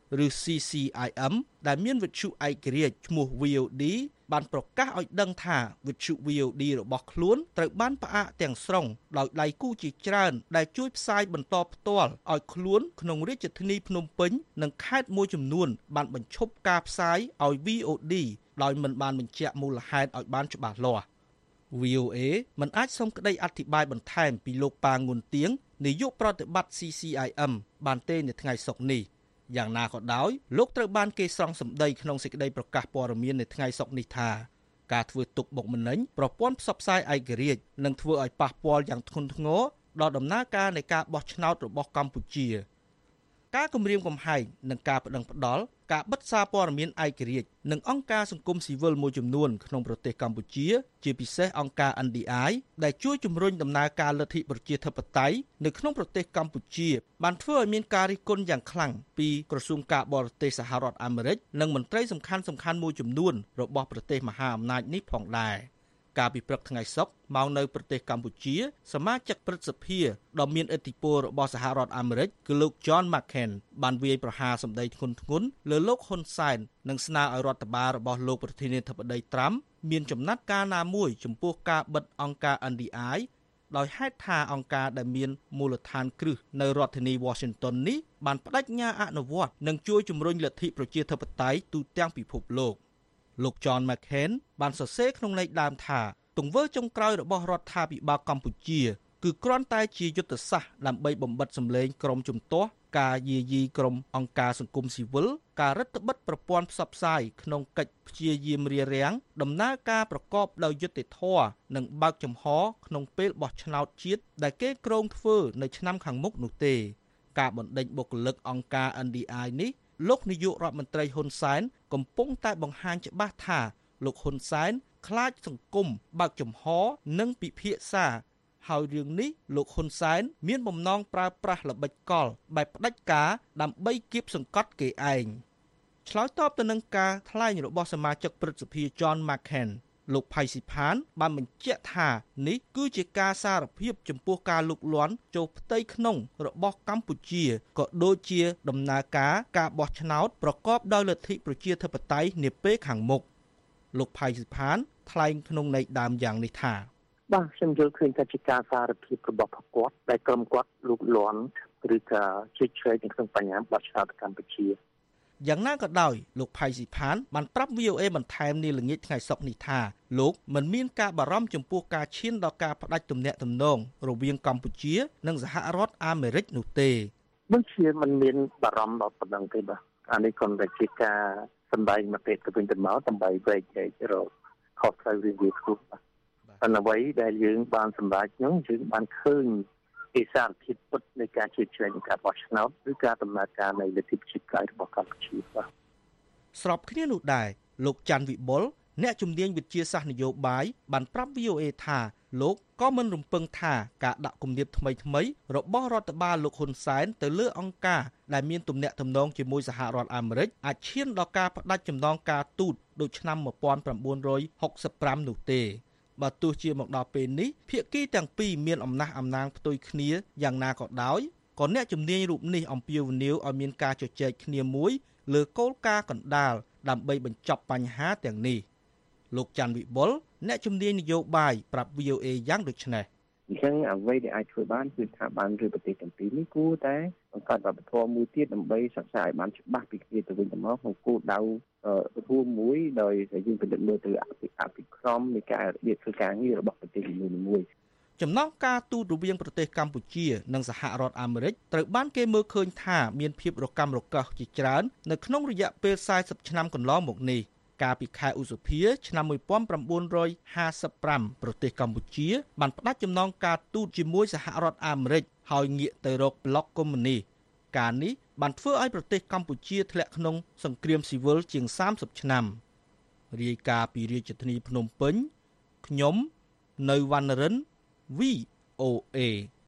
ឬ C C I M ដែលមានវិទ្យុឯករាជ្យឈ្មោះ V O D បានប្រកាសឲ្យដឹងថាវិទ្យុ V O D របស់ខ្លួនត្រូវបានផ្អាកទាំងស្រុងដោយដៃគូជាច្រើនដែលជួយផ្សាយបន្តផ្ទាល់ឲ្យខ្លួនក្នុងរាជធានីភ្នំពេញនិងខេត្តមួយចំនួនបានបញ្ឈប់ការផ្សាយឲ្យ V O D ដោយមិនបានបញ្ជាក់មូលហេតុឲ្យបានច្បាស់លាស់ V O A មិនអាចសុំក្តីអធិប្បាយបន្ថែមពីលោកប៉ាងុនទៀងនាយកប្រតិបត្តិ C C I M បានទេនៅថ្ងៃសុក្រនេះយ៉ាងណាក៏ដោយលោកត្រូវបានគេស្រង់សម្ដីក្នុងសេចក្តីប្រកាសព័ត៌មាននៅថ្ងៃសុក្រនេះថាការធ្វើទុកបុកម្នេញប្រព័ន្ធផ្សព្វផ្សាយឯករាជ្យនឹងធ្វើឲ្យប៉ះពាល់យ៉ាងធ្ងន់ធ្ងរដល់ដំណើរការនៃការបោះឆ្នោតរបស់កម្ពុជាការគម្រាមកំហែងនិងការប្តឹងផ្តល់ការបិទសារព័ត៌មានឯករាជ្យនិងអង្គការសង្គមស៊ីវិលមួយចំនួនក្នុងប្រទេសកម្ពុជាជាពិសេសអង្គការ N D I ដែលជួយជំរុញដំណើរការលទ្ធិប្រជាធិបតេយ្យនៅក្នុងប្រទេសកម្ពុជាបានធ្វើឲ្យមានការរិះគន់យ៉ាងខ្លាំងពីក្រសួងការបរទេសសហរដ្ឋអាមេរិកនិងមន្ត្រីសំខាន់សំខាន់មួយចំនួនរបស់ប្រទេសមហាអំណាចនេះផងដែរកាលពីព្រឹកថ្ងៃសុក្រមកនៅប្រទេសកម្ពុជាសមាជិកព្រឹទ្ធសភាដ៏មានឥទ្ធិពលរបស់សហរដ្ឋអាមេរិកគឺលោក John McCain បានវាយប្រហារសម្ដីធ្ងន់ធ្ងរលើលោកហ៊ុនសែននិងស្នើឲ្យរដ្ឋបាលរបស់លោកប្រធានាធិបតីត្រាំមានចំណាត់ការណាមួយចំពោះការបិទអង្គការ N D I ដោយហេតុថាអង្គការដែលមានមូលដ្ឋានគ្រឹះនៅរដ្ឋធានី Washington នេះបានបដិញ្ញាអនុវត្តនិងជួយជំរុញលទ្ធិប្រជាធិបតេយ្យទូទាំងពិភពលោកលោក John McCain បានសរសេរក្នុងន័យដើមថាទង្វើចុងក្រោយរបស់រដ្ឋាភិបាលកម្ពុជាគឺគ្រាន់តែជាយុទ្ធសាស្ត្រដើម្បីបំបិទសម្លេងក្រុមជំទាស់ការយាយីក្រុមអង្គការសង្គមស៊ីវិលការរឹតបន្តឹងប្រព័ន្ធផ្សព្វផ្សាយក្នុងកិច្ចព្យាយាមរារាំងដំណើរការប្រកបដោយយុត្តិធម៌និងបើកចំហក្នុងពេលបោះឆ្នោតជាតិដែលគេគ្រោងធ្វើនៅឆ្នាំខាងមុខនោះទេការបណ្ដេញបុគ្គលិកអង្គការ N D I នេះលោកនាយករដ្ឋមន្ត្រីហ៊ុនសែនកំពុងតែបង្ហាញច្បាស់ថាលោកហ៊ុនសែនខ្លាចសង្គមបើកចំហនិងពិភាក្សាហើយរឿងនេះលោកហ៊ុនសែនមានបំណងប្រើប្រាស់ល្បិចកលបែបផ្ដាច់ការដើម្បីគៀបសង្កត់គេឯងឆ្លើយតបទៅនឹងការថ្លែងរបស់សមាជិកព្រឹទ្ធសភា John McCain លោកផៃស៊ីផានបានបញ្ជាក់ថានេះគឺជាការសារភាពចំពោះការលុកលាន់ចូលផ្ទៃក្នុងរបស់កម្ពុជាក៏ដូចជាដំណើរការការបោះឆ្នោតប្រកបដោយលទ្ធិប្រជាធិបតេយ្យនាពេលខាងមុខលោកផៃស៊ីផានថ្លែងក្នុងន័យដើមយ៉ាងនេះថាបាទខ្ញុំយល់ឃើញថាជាការសារភាពរបស់ប្រកបដែលក្រុមគាត់លូកលាន់ឬក៏ជិះឆ្វេងនៅក្នុងបញ្ហាបោះឆ្នោតកម្ពុជាយ៉ាងណាក៏ដោយលោកផៃស៊ីផានបានប្រាប់ V O A បន្ថែមនាល្ងាចថ្ងៃសុក្រនេះថាលោកមិនមានការបារម្ភចំពោះការឈានដល់ការផ្ដាច់ទំនាក់ទំនងរវាងកម្ពុជានិងសហរដ្ឋអាមេរិកនោះទេដូចជាមិនមានបារម្ភដល់ប៉ុណ្ណឹងទេបាទអានេះគ្រាន់តែជាការសម្ដែងមកទេទៅវិញទៅមកដើម្បីវែកចែករកខុសត្រូវរឿងវាខ្លួនបាទអនុវ័យដែលយើងបានសម្រេចនោះយើងបានឃើញឯកសារភាពពិតនៃការជឿជ្រែងនៃការបោះឆ្នោតឬការដំណើរការនៃលទ្ធិប្រជាធិបតេយ្យរបស់កម្ពុជាបាទស្របគ្នានោះដែរលោកច័ន្ទវិបុលអ្នកជំនាញវិទ្យាសាស្ត្រនយោបាយបានប្រាប់ V O A ថាលោកក៏មិនរំពឹងថាការដាក់គំនាបថ្មីថ្មីរបស់រដ្ឋបាលលោកហ៊ុនសែនទៅលើអង្គការដែលមានទំនាក់ទំនងជាមួយសហរដ្ឋអាមេរិកអាចឈានដល់ការផ្ដាច់ចំណងការទូតដូចឆ្នាំmột nghìn chín trămหกสิบห้าនោះទេបើទោះជាមកដល់ពេលនេះភាគីទាំងពីរមានអំណះអំណាងផ្ទុយគ្នាយ៉ាងណាក៏ដោយក៏អ្នកជំនាញរូបនេះអំពាវនាវឲ្យមានការជជែកគ្នាមួយលើគោលការណ៍កណ្ដាលដើម្បីបញ្ចប់បញ្ហាទាំងនេះលោកច័ន្ទវិបុលអ្នកជំនាញនយោបាយប្រាប់ V O A យ៉ាងដូចនេះអញ្ចឹងអ្វីដែលអាចធ្វើបានគឺថាបានឬប្រទេសទាំងពីរនេះគួរតែបង្កើតវប្បធម៌មួយទៀតដើម្បីសិក្សាឲ្យបានច្បាស់ពីគ្នាទៅវិញទៅមកក្នុងគោលដៅរួមមួយដោយយើងពិនិត្យមើលទៅអភិអភិក្រមនៃការរៀបធ្វើការងាររបស់ប្រទេសនីមួយៗចំណងការទូតរវាងប្រទេសកម្ពុជានិងសហរដ្ឋអាមេរិកត្រូវបានគេមើលឃើញថាមានភាពរកាំរកូសជាច្រើននៅក្នុងរយៈពេលสี่สิบឆ្នាំកន្លងមកនេះកាលពីខែឧសភាឆ្នាំmột nghìn chín trămห้าสิบห้าប្រទេសកម្ពុជាបានផ្ដាច់ចំណងការទូតជាមួយសហរដ្ឋអាមេរិកហើយងាកទៅរកប្លុកកុម្មុយនីសការនេះបានធ្វើឲ្យប្រទេសកម្ពុជាធ្លាក់ក្នុងសង្គ្រាមស៊ីវិលជាងសាមសិបឆ្នាំរាយការណ៍ពីរាជធានីភ្នំពេញខ្ញុំនៅវណ្ណរិន V O A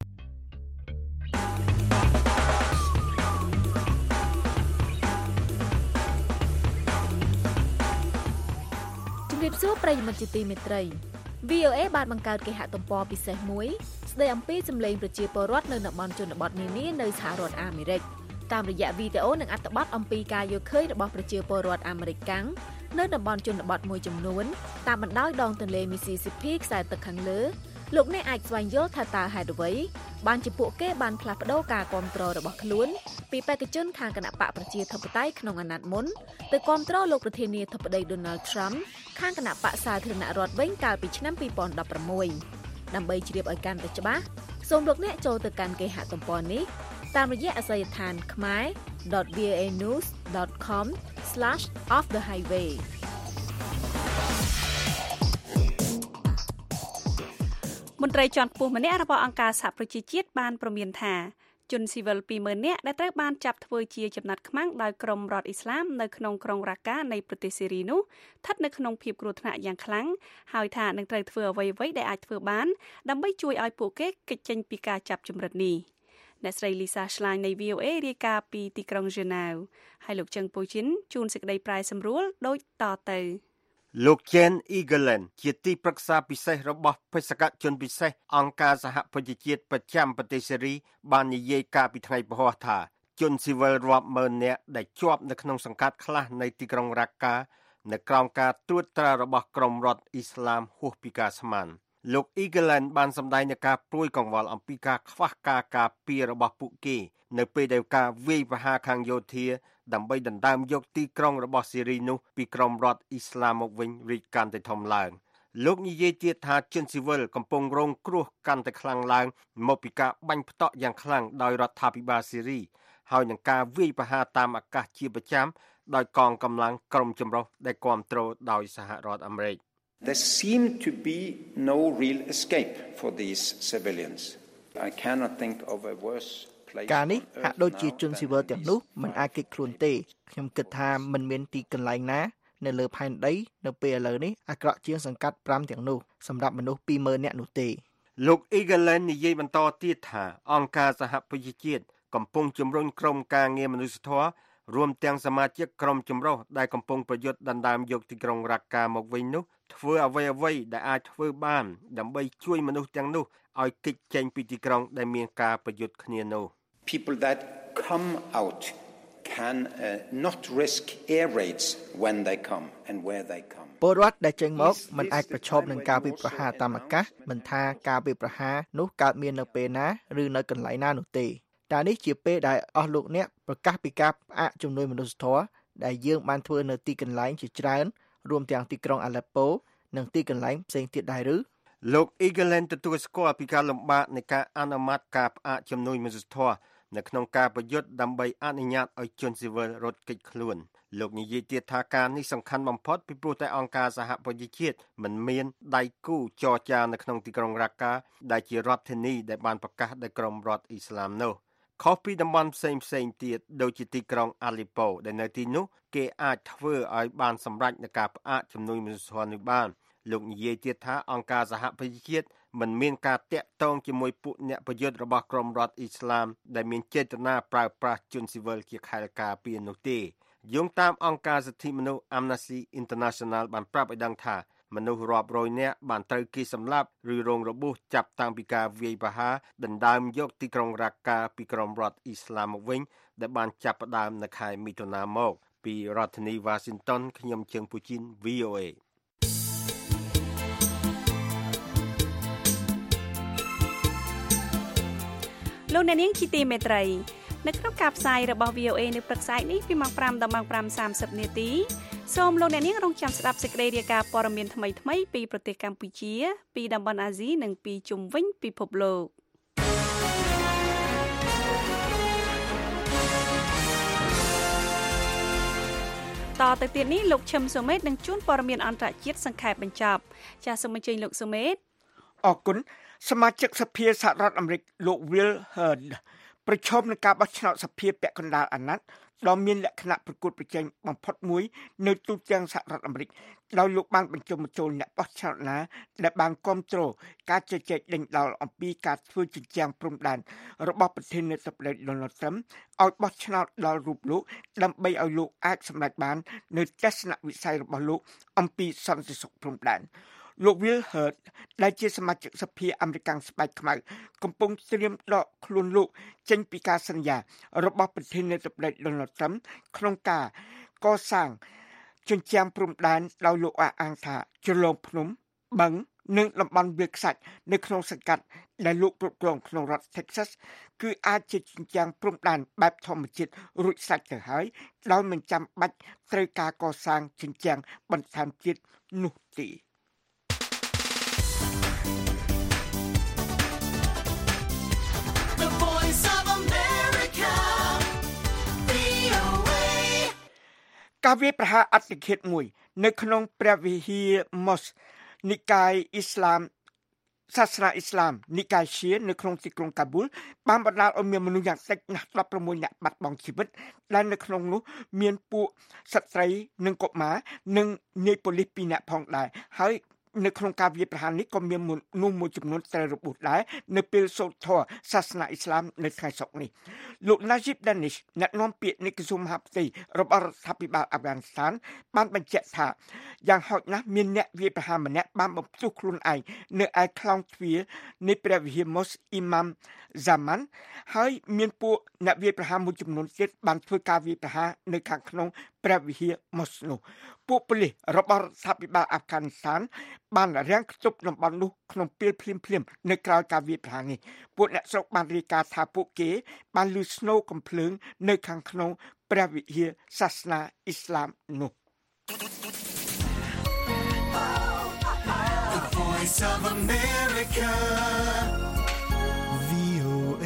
ជំរាបសួរប្រិយមិត្តជាទីមេត្រី V O A បានបង្កើតគេហទំព័រពិសេសមួយស្ដីអំពីសម្លេងប្រជាពលរដ្ឋនៅតំបន់ជនបទនានានៅសហរដ្ឋអាមេរិកតាមរយៈវីដេអូនិងអត្ថបទអំពីការយល់ឃើញរបស់ប្រជាពលរដ្ឋអាមេរិកកាំងនៅតំបន់ជនបទមួយចំនួនតាមបណ្ដោយដងទន្លេ Mississippi ខ្សែទឹកខាងលើលោកអ្នកអាចស្វែងយល់ថាតើហេតុអ្វីបានជាពួកគេបានផ្លាស់ប្ដូរការគាំទ្ររបស់ខ្លួនពីបេក្ខជនខាងគណៈបកប្រជាធិបតេយ្យក្នុងអាណត្តិមុនទៅគាំទ្រលោកប្រធានាធិបតី Donald Trump ខាងគណៈបកសាធារណរដ្ឋវិញកាលពីឆ្នាំពីរពាន់ដប់ប្រាំមួយដើម្បីជ្រាបឲ្យកាន់តែច្បាស់សូមលោកអ្នកចូលទៅកាន់គេហទំព័រនេះតាមរយៈអាសយដ្ឋាន khmer dot v o a news dot com slash off the highway មន្ត្រីជាន់ខ្ពស់ម្នាក់របស់អង្គការសហប្រជាជាតិបានព្រមានថាជនស៊ីវិល ពីរម៉ឺន នាក់ដែលត្រូវបានចាប់ធ្វើជាចំណាត់ខ្មាំងដោយក្រុមរដ្ឋអ៊ីស្លាមនៅក្នុងក្រុងរ៉ាកានៃប្រទេសសេរីនោះស្ថិតនៅក្នុងភាពគ្រោះថ្នាក់យ៉ាងខ្លាំងហើយថានឹងត្រូវធ្វើអ្វីៗដែលអាចធ្វើបានដើម្បីជួយឲ្យពួកគេគេចចេញពីការចាប់ជំរិតនេះអ្នកស្រី Lisa Schlein នៃ V O A រាយការណ៍ពីទីក្រុង Geneva ហើយលោកជឹងពូជីនជួនសេចក្តីប្រាយសម្រួលដូចតទៅលោក Jen Egeland ជាទីប្រឹក្សាពិសេសរបស់បេសកជនពិសេសអង្គការសហប្រជាជាតិប្រចាំប្រទេសសេរីបាននិយាយកាលពីថ្ងៃពហុថាជនស៊ីវិលរាប់ម៉ឺននាក់ដែលជាប់នៅក្នុងសង្កាត់ខ្លះនៃទីក្រុងរ៉ាកានៅក្រោមការត្រួតត្រារបស់ក្រុមរដ្ឋអ៊ីស្លាមហួសពីការស្មានលោក Egeland បានសម្ដែងនឹងការព្រួយកង្វល់អំពីការខ្វះការការពាររបស់ពួកគេនៅពេលដែលការវាយប្រហារខាងយោធាដើម្បីដណ្ដើមយកទីក្រុងរបស់សេរីនោះពីក្រុមរដ្ឋអ៊ីស្លាមមកវិញរីកកាន់តែធំឡើងលោកនិយាយទៀតថាជនស៊ីវិលកំពុងរងគ្រោះកាន់តែខ្លាំងឡើងមកពីការបាញ់ផ្តក់យ៉ាងខ្លាំងដោយរដ្ឋាភិបាលសេរីហើយនឹងការវាយប្រហារតាមអាកាសជាប្រចាំដោយកងកម្លាំងក្រុមចម្រុះដែលគាំទ្រដោយសហរដ្ឋអាមេរិក There seemed to be no real escape for these civilians. I cannot think of a worse place. ការនេះហាក់ដូចជាជនស៊ីវិលទាំងនោះមិនអាចគេចខ្លួនទេខ្ញុំគិតថាមិនមានទីកន្លែងណានៅលើផែនដីនៅពេលឥឡូវនេះអាក្រក់ជាងសង្កាត់ប្រាំទាំងនោះសម្រាប់មនុស្សពីរម៉ឺននាក់នោះទេលោក Egeland និយាយបន្តទៀតថាអង្គការសហប្រជាជាតិកំពុងជំរុញក្រុមការងារមនុស្សធម៌រួមទាំងសមាជិកក្រុមចម្រុះដែលកំពុងប្រយុទ្ធដណ្ដើមយកទីក្រុងរ៉ាកាមកវិញនោះធ្វើអ្វីអ្វីដែលអាចធ្វើបានដើម្បីជួយមនុស្សទាំងនោះឲ្យគេចចេញពីទីក្រុងដែលមានការប្រយុទ្ធគ្នានោះ People that come out can uh, not risk air raids when they come and where they come ពលរដ្ឋដែលចេញមកមិនអាចប្រឈមនឹងការវាយប្រហារតាមអាកាសមិនថាការវាយប្រហារនោះកើតមាននៅពេលណាឬនៅកន្លែងណានោះទេតែនេះជាពេលដែលអស់លោកអ្នកប្រកាសពីការផ្អាកជំនួយមនុស្សធម៌ដែលយើងបានធ្វើនៅទីកន្លែងជាច្រើនរួមទាំងទីក្រុងអាឡេប៉ូនិងទីកន្លែងផ្សេងទៀតដែរឬលោក Egeland ទទួលស្គាល់ពីការលំបាកនៃការអនុម័តការផ្អាកជំនួយមនុស្សធម៌នៅក្នុងការប្រយុទ្ធដើម្បីអនុញ្ញាតឲ្យជនស៊ីវិលរត់គេចខ្លួនលោកនិយាយទៀតថាការនេះសំខាន់បំផុតពីព្រោះតែអង្គការសហប្រជាជាតិមិនមានដៃគូចរចានៅក្នុងទីក្រុងរ៉ាកាដែលជារដ្ឋធានីដែលបានប្រកាសដោយក្រុមរដ្ឋអ៊ីស្លាមនោះខុសពីតំបន់ផ្សេងផ្សេងទៀតដូចជាទីក្រុងអាលីប៉ូដែលនៅទីនោះគេអាចធ្វើឲ្យបានសម្រេចនឹងការផ្អាកជំនួយមនុស្សធម៌នេះបានលោកនិយាយទៀតថាអង្គការសហប្រជាជាតិមិនមានការតាក់ទងជាមួយពួកអ្នកប្រយុទ្ធរបស់ក្រុមរដ្ឋអ៊ីស្លាមដែលមានចេតនាប្រើប្រាស់ជនស៊ីវិលជាខែលការពារនោះទេយោងតាមអង្គការសិទ្ធិមនុស្ស Amnesty International បានប្រាប់ឲ្យដឹងថាមនុស្សរាប់រយនាក់បានត្រូវគេសម្លាប់ឬរងរបួសចាប់តាំងពីការវាយប្រហារដណ្ដើមយកទីក្រុងរ៉ាកាពីក្រុមរដ្ឋអ៊ីស្លាមមកវិញដែលបានចាប់ផ្ដើមនៅខែមិថុនាមកពីរដ្ឋធានី Washington ខ្ញុំជើងពូជីន V O A លោកអ្នកនាងជាទីមេត្រីនៅក្នុងការផ្សាយរបស់ V O A នៅព្រឹកស្អែកនេះពីម៉ោងប្រាំដល់ម៉ោងប្រាំសាមសិបនាទីសូមលោកអ្នកនាងរងចាំស្ដាប់សេចក្តីរាយការណ៍ព័ត៌មានថ្មីៗពីប្រទេសកម្ពុជាពីតំបន់អាស៊ីនិងពីជុំវិញពិភពលោកតទៅទៀតនេះលោកឈឹមសូមេតនឹងជួនព័ត៌មានអន្តរជាតិសង្ខេបបញ្ចប់ចាសសូមអញ្ជើញលោកសូមេតអរគុណសមាជិកសភាសហរដ្ឋអាមេរិកលោក Will Hurd ប្រឈមនឹងការបោះឆ្នោតសភាពាក់កណ្ដាលអាណត្តិដ៏មានលក្ខណៈប្រកួតប្រជែងបំផុតមួយនៅទូទាំងសហរដ្ឋអាមេរិកដោយលោកបានបញ្ចុះបញ្ចូលអ្នកបោះឆ្នោតណាដែលបានគ្រប់គ្រងការជជែកដេញដោលអំពីការធ្វើជញ្ជាំងព្រំដែនរបស់ប្រធានាធិបតី Donald Trump ឲ្យបោះឆ្នោតដល់រូបលោកដើម្បីឲ្យលោកអាចសម្រេចបាននៅទស្សនវិស័យរបស់លោកអំពីសន្តិសុខព្រំដែនលោក Will Hurd ដែលជាសមាជិកសភាអាមេរិកស្បែកខ្មៅកំពុងត្រៀមដកខ្លួនលោកចេញពីការសន្យារបស់ប្រធានាធិបតី Donald Trump ក្នុងការកសាងជញ្ជាំងព្រំដែនដោយលោកអះអាងថាជ្រលងភ្នំបឹងនិងតំបន់វាលខ្សាច់នៅក្នុងសង្កាត់ដែលលោកគ្រប់គ្រងក្នុងរដ្ឋ Texas គឺអាចជាជញ្ជាំងព្រំដែនបែបធម្មជាតិរួចស្រេចទៅហើយដោយមិនចាំបាច់ត្រូវការកសាងជញ្ជាំងបន្ថែមទៀតនោះទេ The Voice of America វី អូ เอការវាយប្រហារអត្តឃាតមួយនៅក្នុងព្រះវិហារ Mosque និកាយអ៊ីស្លាមសាសនាអ៊ីស្លាមនិកាយឈៀនៅក្នុងទីក្រុងកាប៊ូលបានបណ្ដាលឲ្យមានមនុស្សយ៉ាងតិចណាស់ដប់ប្រាំមួយនាក់បាត់បង់ជីវិតដែលនៅក្នុងនោះមានពួកស្ត្រីនិងកុមារនិងនាយប៉ូលីសពីរនាក់ផងដែរហើយនៅក្នុងការវាយប្រហារនេះក៏មានមនុស្សមួយចំនួនត្រូវរបួសដែរនៅពេលសូត្រធម៌សាសនាអ៊ីស្លាមនៅថ្ងៃសុក្រនេះលោក Najib Danish អ្នកនាំពាក្យនៃក្រសួងមហាផ្ទៃរបស់រដ្ឋាភិបាលអាហ្វហ្គានីស្ថានបានបញ្ជាក់ថាយ៉ាងហោចណាស់មានអ្នកវាយប្រហារម្នាក់បានបំផ្ទុះខ្លួនឯងនៅឯខ្លោងទ្វារនៃព្រះវិហារ Mosque Imam Zaman ហើយមានពួកអ្នកវាយប្រហារមួយចំនួនទៀតបានធ្វើការវាយប្រហារនៅខាងក្នុងព្រះវិហារ Mosque នោះពួកប៉ូលីសរបស់រដ្ឋាភិបាលអាហ្វហ្គានីស្ថានបានរាំងខ្ទប់តំបន់នោះក្នុងពេលភ្លាមៗនៅក្រៅការវាយប្រហារនេះពួកអ្នកស្រុកបានរាយការណ៍ថាពួកគេបានឮស្នូរកំភ្លើងនៅខាងក្នុងព្រះវិហារសាសនាអ៊ីស្លាមនោះ The Voice of America វី អូ เอ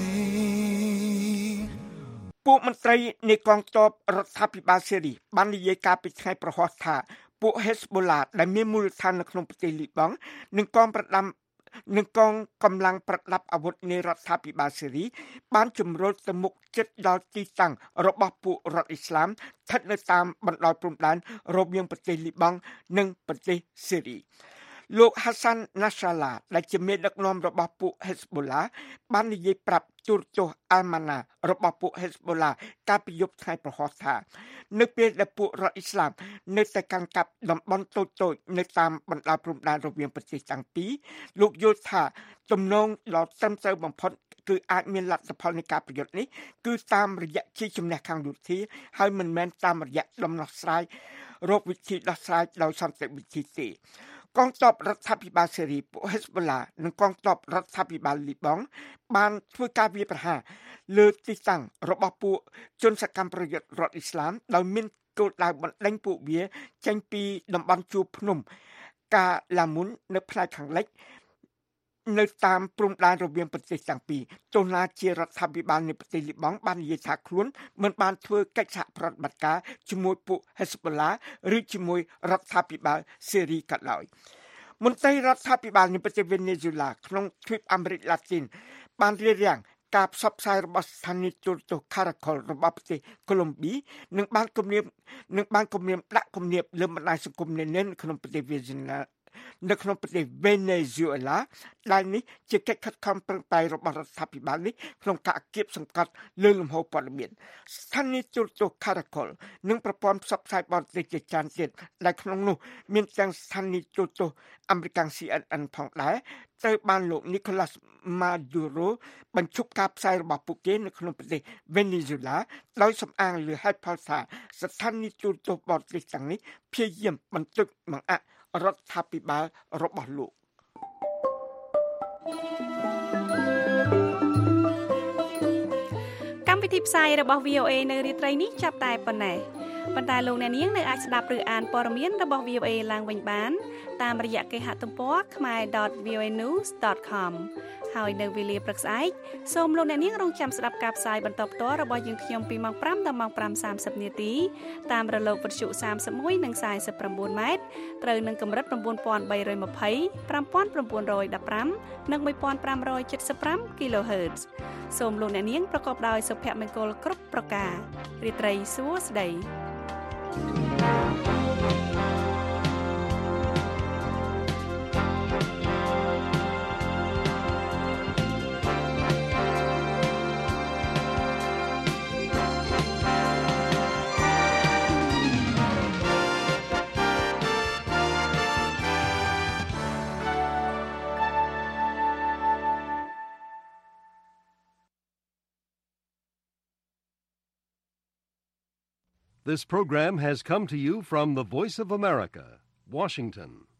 ពួកមន្ត្រីនៃកងទ័ពរដ្ឋាភិបាលសេរីបាននិយាយការពីថ្ងៃប្រហ័សថាពួក Hezbollah ដែលមានមូលដ្ឋាននៅក្នុងប្រទេសលីបង់និងកងប្រដាប់និងកងកម្លាំងប្រដាប់អាវុធនៃរដ្ឋាភិបាលសេរីបានជំរុញទៅមុខជិតដល់ទីតាំងរបស់ពួករដ្ឋអ៊ីស្លាមស្ថិតនៅតាមបណ្ដោយព្រំដែនរវាងប្រទេសលីបង់និងប្រទេសសេរីលោក Hassan Nasrallah ដែលជាមេដឹកនាំរបស់ពួក Hezbollah បាននិយាយប្រាប់ទូរទស្សន៍ Al-Mana របស់ពួក Hezbollah កាលពីយប់ថ្ងៃប្រហ័សថានៅពេលដែលពួករដ្ឋអ៊ីស្លាមនៅតែកាន់កាប់តំបន់តូចៗនៅតាមបណ្ដោយព្រំដែនរវាងប្រទេសទាំងពីរលោកយល់ថាទំនងដ៏ត្រឹមត្រូវបំផុតគឺអាចមានលទ្ធផលនៃការប្រយុទ្ធនេះគឺតាមរយៈជាជំនះខាងយោធាហើយមិនមែនតាមរយៈដំណោះស្រាយរកវិធីដោះស្រាយដោយសន្តិវិធីទេកងទ័ពរដ្ឋាភិបាលសេរីពួក Hezbollah និងកងទ័ពរដ្ឋាភិបាលលីបង់បានធ្វើការវាយប្រហារលើទីតាំងរបស់ពួកជនសកម្មប្រយុទ្ធរដ្ឋអ៊ីស្លាមដោយមានគោលដៅបណ្ដេញពួកវាចេញពីតំបន់ជួរភ្នំកាឡាមុននៅផ្នែកខាងលិចនៅតាមព្រំដែនរវាងប្រទេសទាំងពីរទោះណាជារដ្ឋាភិបាលនៃប្រទេសលីបង់បាននិយាយថាខ្លួនមិនបានធ្វើកិច្ចសហប្រតិបត្តិការជាមួយពួក Hezbollah ឬជាមួយរដ្ឋាភិបាលសេរីក៏ដោយមន្ត្រីរដ្ឋាភិបាលនៃប្រទេសវេណេស៊ុយឡាក្នុងទ្វីបអាមេរិកឡាទីនបានរារាំងការផ្សព្វផ្សាយរបស់ស្ថានីយទូរទស្សន៍ Caracol របស់ប្រទេសកូឡុំប៊ីនិងបានគំរាមនិងបានគំរាមដាក់គំនាបលើបណ្ដាញសង្គមនានាក្នុងប្រទេសវេណេស៊ុយឡានៅក្នុងប្រទេសវេណេស៊ុយឡាដែលនេះជាកិច្ចខិតខំប្រឹងប្រែងរបស់រដ្ឋាភិបាលនេះក្នុងការគៀបសង្កត់លើលំហូរព័ត៌មានស្ថានីយទូរទស្សន៍ Caracol និងប្រព័ន្ធផ្សព្វផ្សាយបរទេសជាច្រើនទៀតដែលក្នុងនោះមានទាំងស្ថានីយទូរទស្សន៍អាមេរិក C N N ផងដែរត្រូវបានលោក Nicolas Maduro បញ្ឈប់ការផ្សាយរបស់ពួកគេនៅក្នុងប្រទេសវេណេស៊ុយឡាដោយសំអាងលើហេតុផលថាស្ថានីយទូរទស្សន៍បរទេសទាំងនេះព្យាយាមបន្ទោសបង្អាក់រដ្ឋាភិបាលរបស់លោកកម្មវិធីផ្សាយរបស់ វី អូ เอ នៅរាត្រីនេះចាប់តែប៉ុណ្ណេះប៉ុន្តែលោកអ្នកនាងនៅអាចស្ដាប់ឬអានព័ត៌មានរបស់ វី អូ เอ ឡើងវិញបានតាមរយៈគេហទំព័រ khmer dot v o a news dot com ហើយនៅវេលាព្រឹកស្អែកសូមលោកអ្នកនាងរងចាំស្ដាប់ការផ្សាយបន្តផ្ទាល់របស់យើងខ្ញុំពីម៉ោងfiveដល់ម៉ោងfiveសាមសិបនាទីតាមរលកវិទ្យុthirty-oneនិងforty-nineម៉ែត្រត្រូវនឹងកម្រិតnine thousand three hundred twenty, five thousand nine hundred fifteenនិងone thousand five hundred seventy-five គីឡូហឺត សូមលោកអ្នកនាងប្រកបដោយសុភមង្គលគ្រប់ប្រការរាត្រីសួស្តី This program has come to you from the Voice of America, Washington.